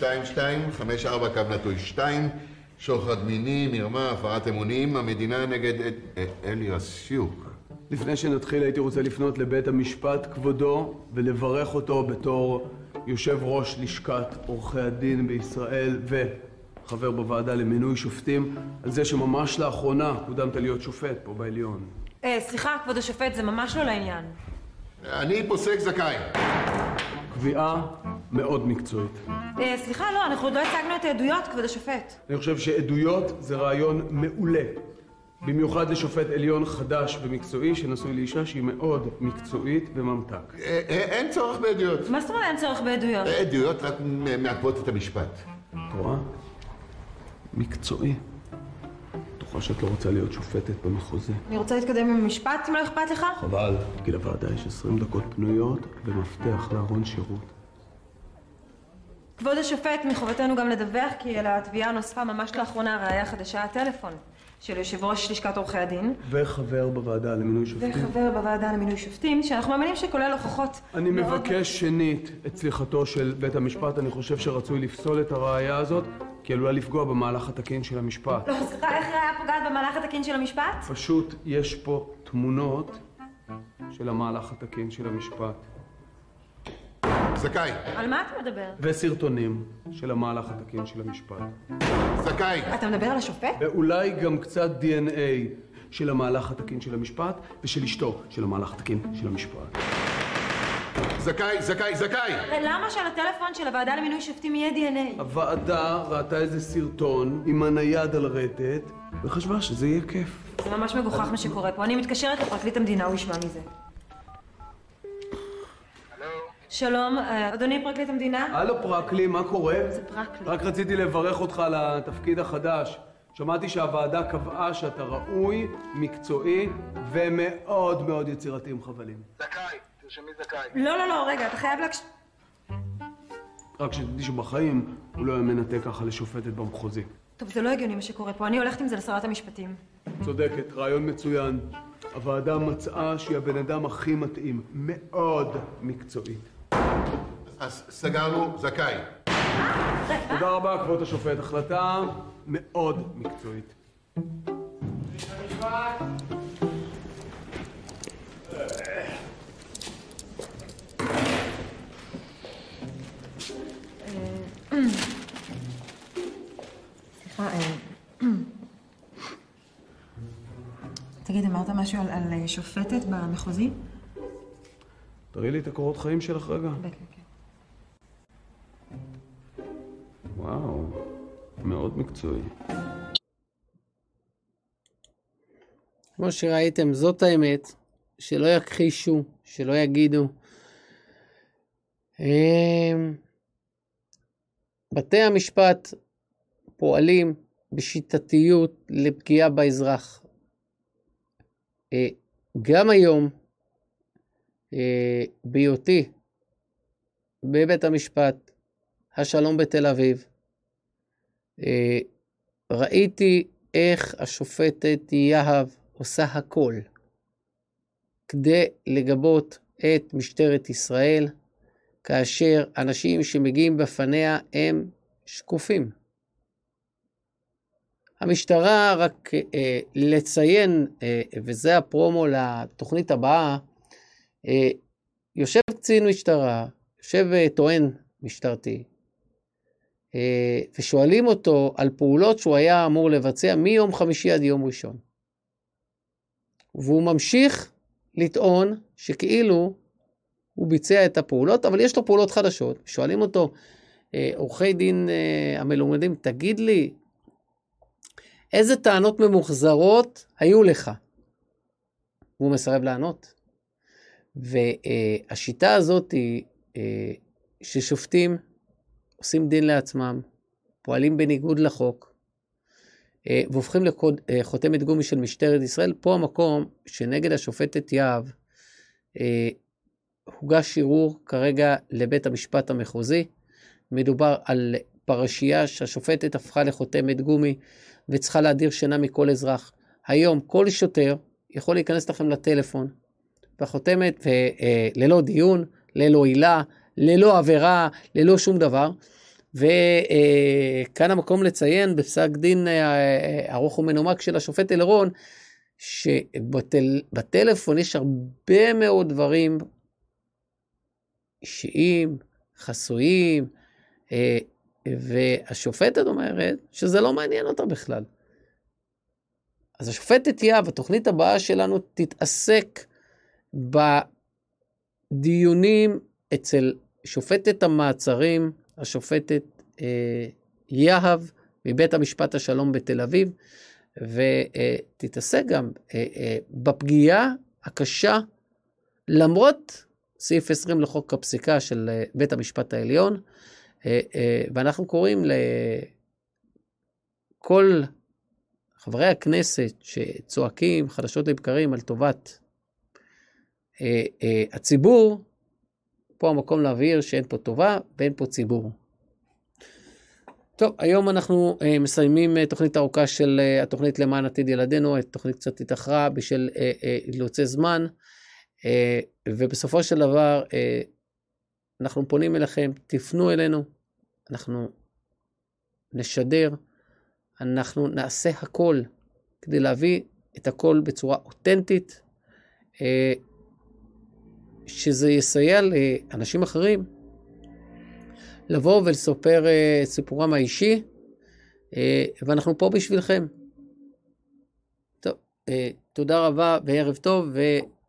2254/2, שוחד מיני, מרמה, הפרת אמונים, המדינה נגד אליאס שיוק. לפני שנתחיל הייתי רוצה לפנות לבית המשפט כבודו ולברך אותו בתור יושב ראש לשכת עורכי הדין בישראל וחבר בוועדה למינוי שופטים על זה שממש לאחרונה קודמת להיות שופט פה בעליון. סליחה, כבוד השופט, זה ממש לא לעניין. אני פוסק זכאי. קביעה מאוד מקצועית. סליחה, לא, אנחנו עוד לא הצגנו את העדויות, כבוד השופט. אני חושב שעדויות זה רעיון מעולה. במיוחד לשופט עליון חדש ומקצועי שנשוי לאישה שהיא מאוד מקצועית וממתק. אין צורך בעדויות. מה זאת אומרת אין צורך בעדויות? עדויות רק מעכבות את המשפט. את רואה? מקצועי. בטוחה שאת לא רוצה להיות שופטת במחוזי. אני רוצה להתקדם עם המשפט אם לא אכפת לך? חבל, כי לוועדה יש 20 דקות פנויות ומפתח לארון שירות. כבוד השופט, מחובתנו גם לדווח כי על התביעה נוספה ממש לאחרונה ראיה חדשה הטלפון. של יושב ראש לשכת עורכי הדין. וחבר בוועדה למינוי שופטים. וחבר בוועדה למינוי שופטים, שאנחנו מאמינים שכולל הוכחות. אני מבקש שנית את סליחתו של בית המשפט. אני חושב שרצוי לפסול את הראייה הזאת, כי עלולה לפגוע במהלך התקין של המשפט. לא, סליחה, איך ראייה פוגעת במהלך התקין של המשפט? פשוט יש פה תמונות של המהלך התקין של המשפט. זכאי. על מה אתה מדבר? וסרטונים של המהלך התקין של המשפט. זכאי. אתה מדבר על השופט? ואולי גם קצת DNA של המהלך התקין של המשפט, ושל אשתו של המהלך התקין של המשפט. זכאי, זכאי, זכאי! למה שעל הטלפון של הוועדה למינוי שופטים יהיה DNA? הוועדה ראתה איזה סרטון עם הנייד על רטט, וחשבה שזה יהיה כיף. זה ממש מגוחך מה שקורה פה. אני מתקשרת לפרקליט המדינה, הוא ישמע מזה. שלום, אדוני פרקליט המדינה? הלו פרקלי, מה קורה? זה פרקלי. רק רציתי לברך אותך על התפקיד החדש. שמעתי שהוועדה קבעה שאתה ראוי, מקצועי ומאוד מאוד יצירתי עם חבלים. זכאי, תרשמי זכאי. לא, רגע, אתה חייב רק שתדעי שבחיים הוא לא היה מנתה ככה לשופטת במחוזי. טוב, זה לא הגיוני מה שקורה פה. אני הולכת עם זה לשרת המשפטים. צודקת, רעיון מצוין. הוועדה מצאה שהיא הבן אדם הכי מתאים, מאוד מקצועית. אז סגרנו, זכאי. תודה רבה, כבוד השופט. החלטה מאוד מקצועית. סליחה, תגיד, אמרת משהו על שופטת במחוזי? תראי לי את הקורות חיים שלך רגע. כן. וואו, מאוד מקצועי. כמו שראיתם, זאת האמת, שלא יכחישו, שלא יגידו. בתי המשפט פועלים בשיטתיות לפגיעה באזרח. גם היום, בהיותי בבית המשפט השלום בתל אביב, ראיתי איך השופטת יהב עושה הכל כדי לגבות את משטרת ישראל, כאשר אנשים שמגיעים בפניה הם שקופים. המשטרה, רק לציין, וזה הפרומו לתוכנית הבאה, יושב קצין משטרה, יושב טוען משטרתי, ושואלים אותו על פעולות שהוא היה אמור לבצע מיום חמישי עד יום ראשון. והוא ממשיך לטעון שכאילו הוא ביצע את הפעולות, אבל יש לו פעולות חדשות. שואלים אותו, עורכי דין המלומדים, תגיד לי, איזה טענות ממוחזרות היו לך? והוא מסרב לענות. והשיטה הזאת היא ששופטים עושים דין לעצמם, פועלים בניגוד לחוק, והופכים לחותמת גומי של משטרת ישראל. פה המקום שנגד השופטת יהב הוגש ערעור כרגע לבית המשפט המחוזי. מדובר על פרשייה שהשופטת הפכה לחותמת גומי וצריכה להדיר שינה מכל אזרח. היום כל שוטר יכול להיכנס לכם לטלפון והחותמת ללא דיון, ללא עילה, ללא עבירה, ללא שום דבר. וכאן המקום לציין בפסק דין ארוך ומנומק של השופט אלרון, שבטלפון יש הרבה מאוד דברים אישיים, חסויים, והשופטת אומרת שזה לא מעניין אותה בכלל. אז השופטת יהב, התוכנית הבאה שלנו תתעסק בדיונים אצל שופטת המעצרים, השופטת יהב מבית המשפט השלום בתל אביב, ותתעסק גם בפגיעה הקשה, למרות סעיף 20 לחוק הפסיקה של בית המשפט העליון, ואנחנו קוראים לכל חברי הכנסת שצועקים חדשות לבקרים על טובת הציבור, פה המקום להבהיר שאין פה טובה ואין פה ציבור. טוב, היום אנחנו מסיימים תוכנית ארוכה של התוכנית למען עתיד ילדינו, התוכנית קצת התאחרה בשל אילוצי זמן, ובסופו של דבר אנחנו פונים אליכם, תפנו אלינו, אנחנו נשדר, אנחנו נעשה הכל כדי להביא את הכל בצורה אותנטית, שזה יסייע לאנשים אחרים לבוא ולספר את סיפורם האישי, ואנחנו פה בשבילכם. טוב, תודה רבה וערב טוב,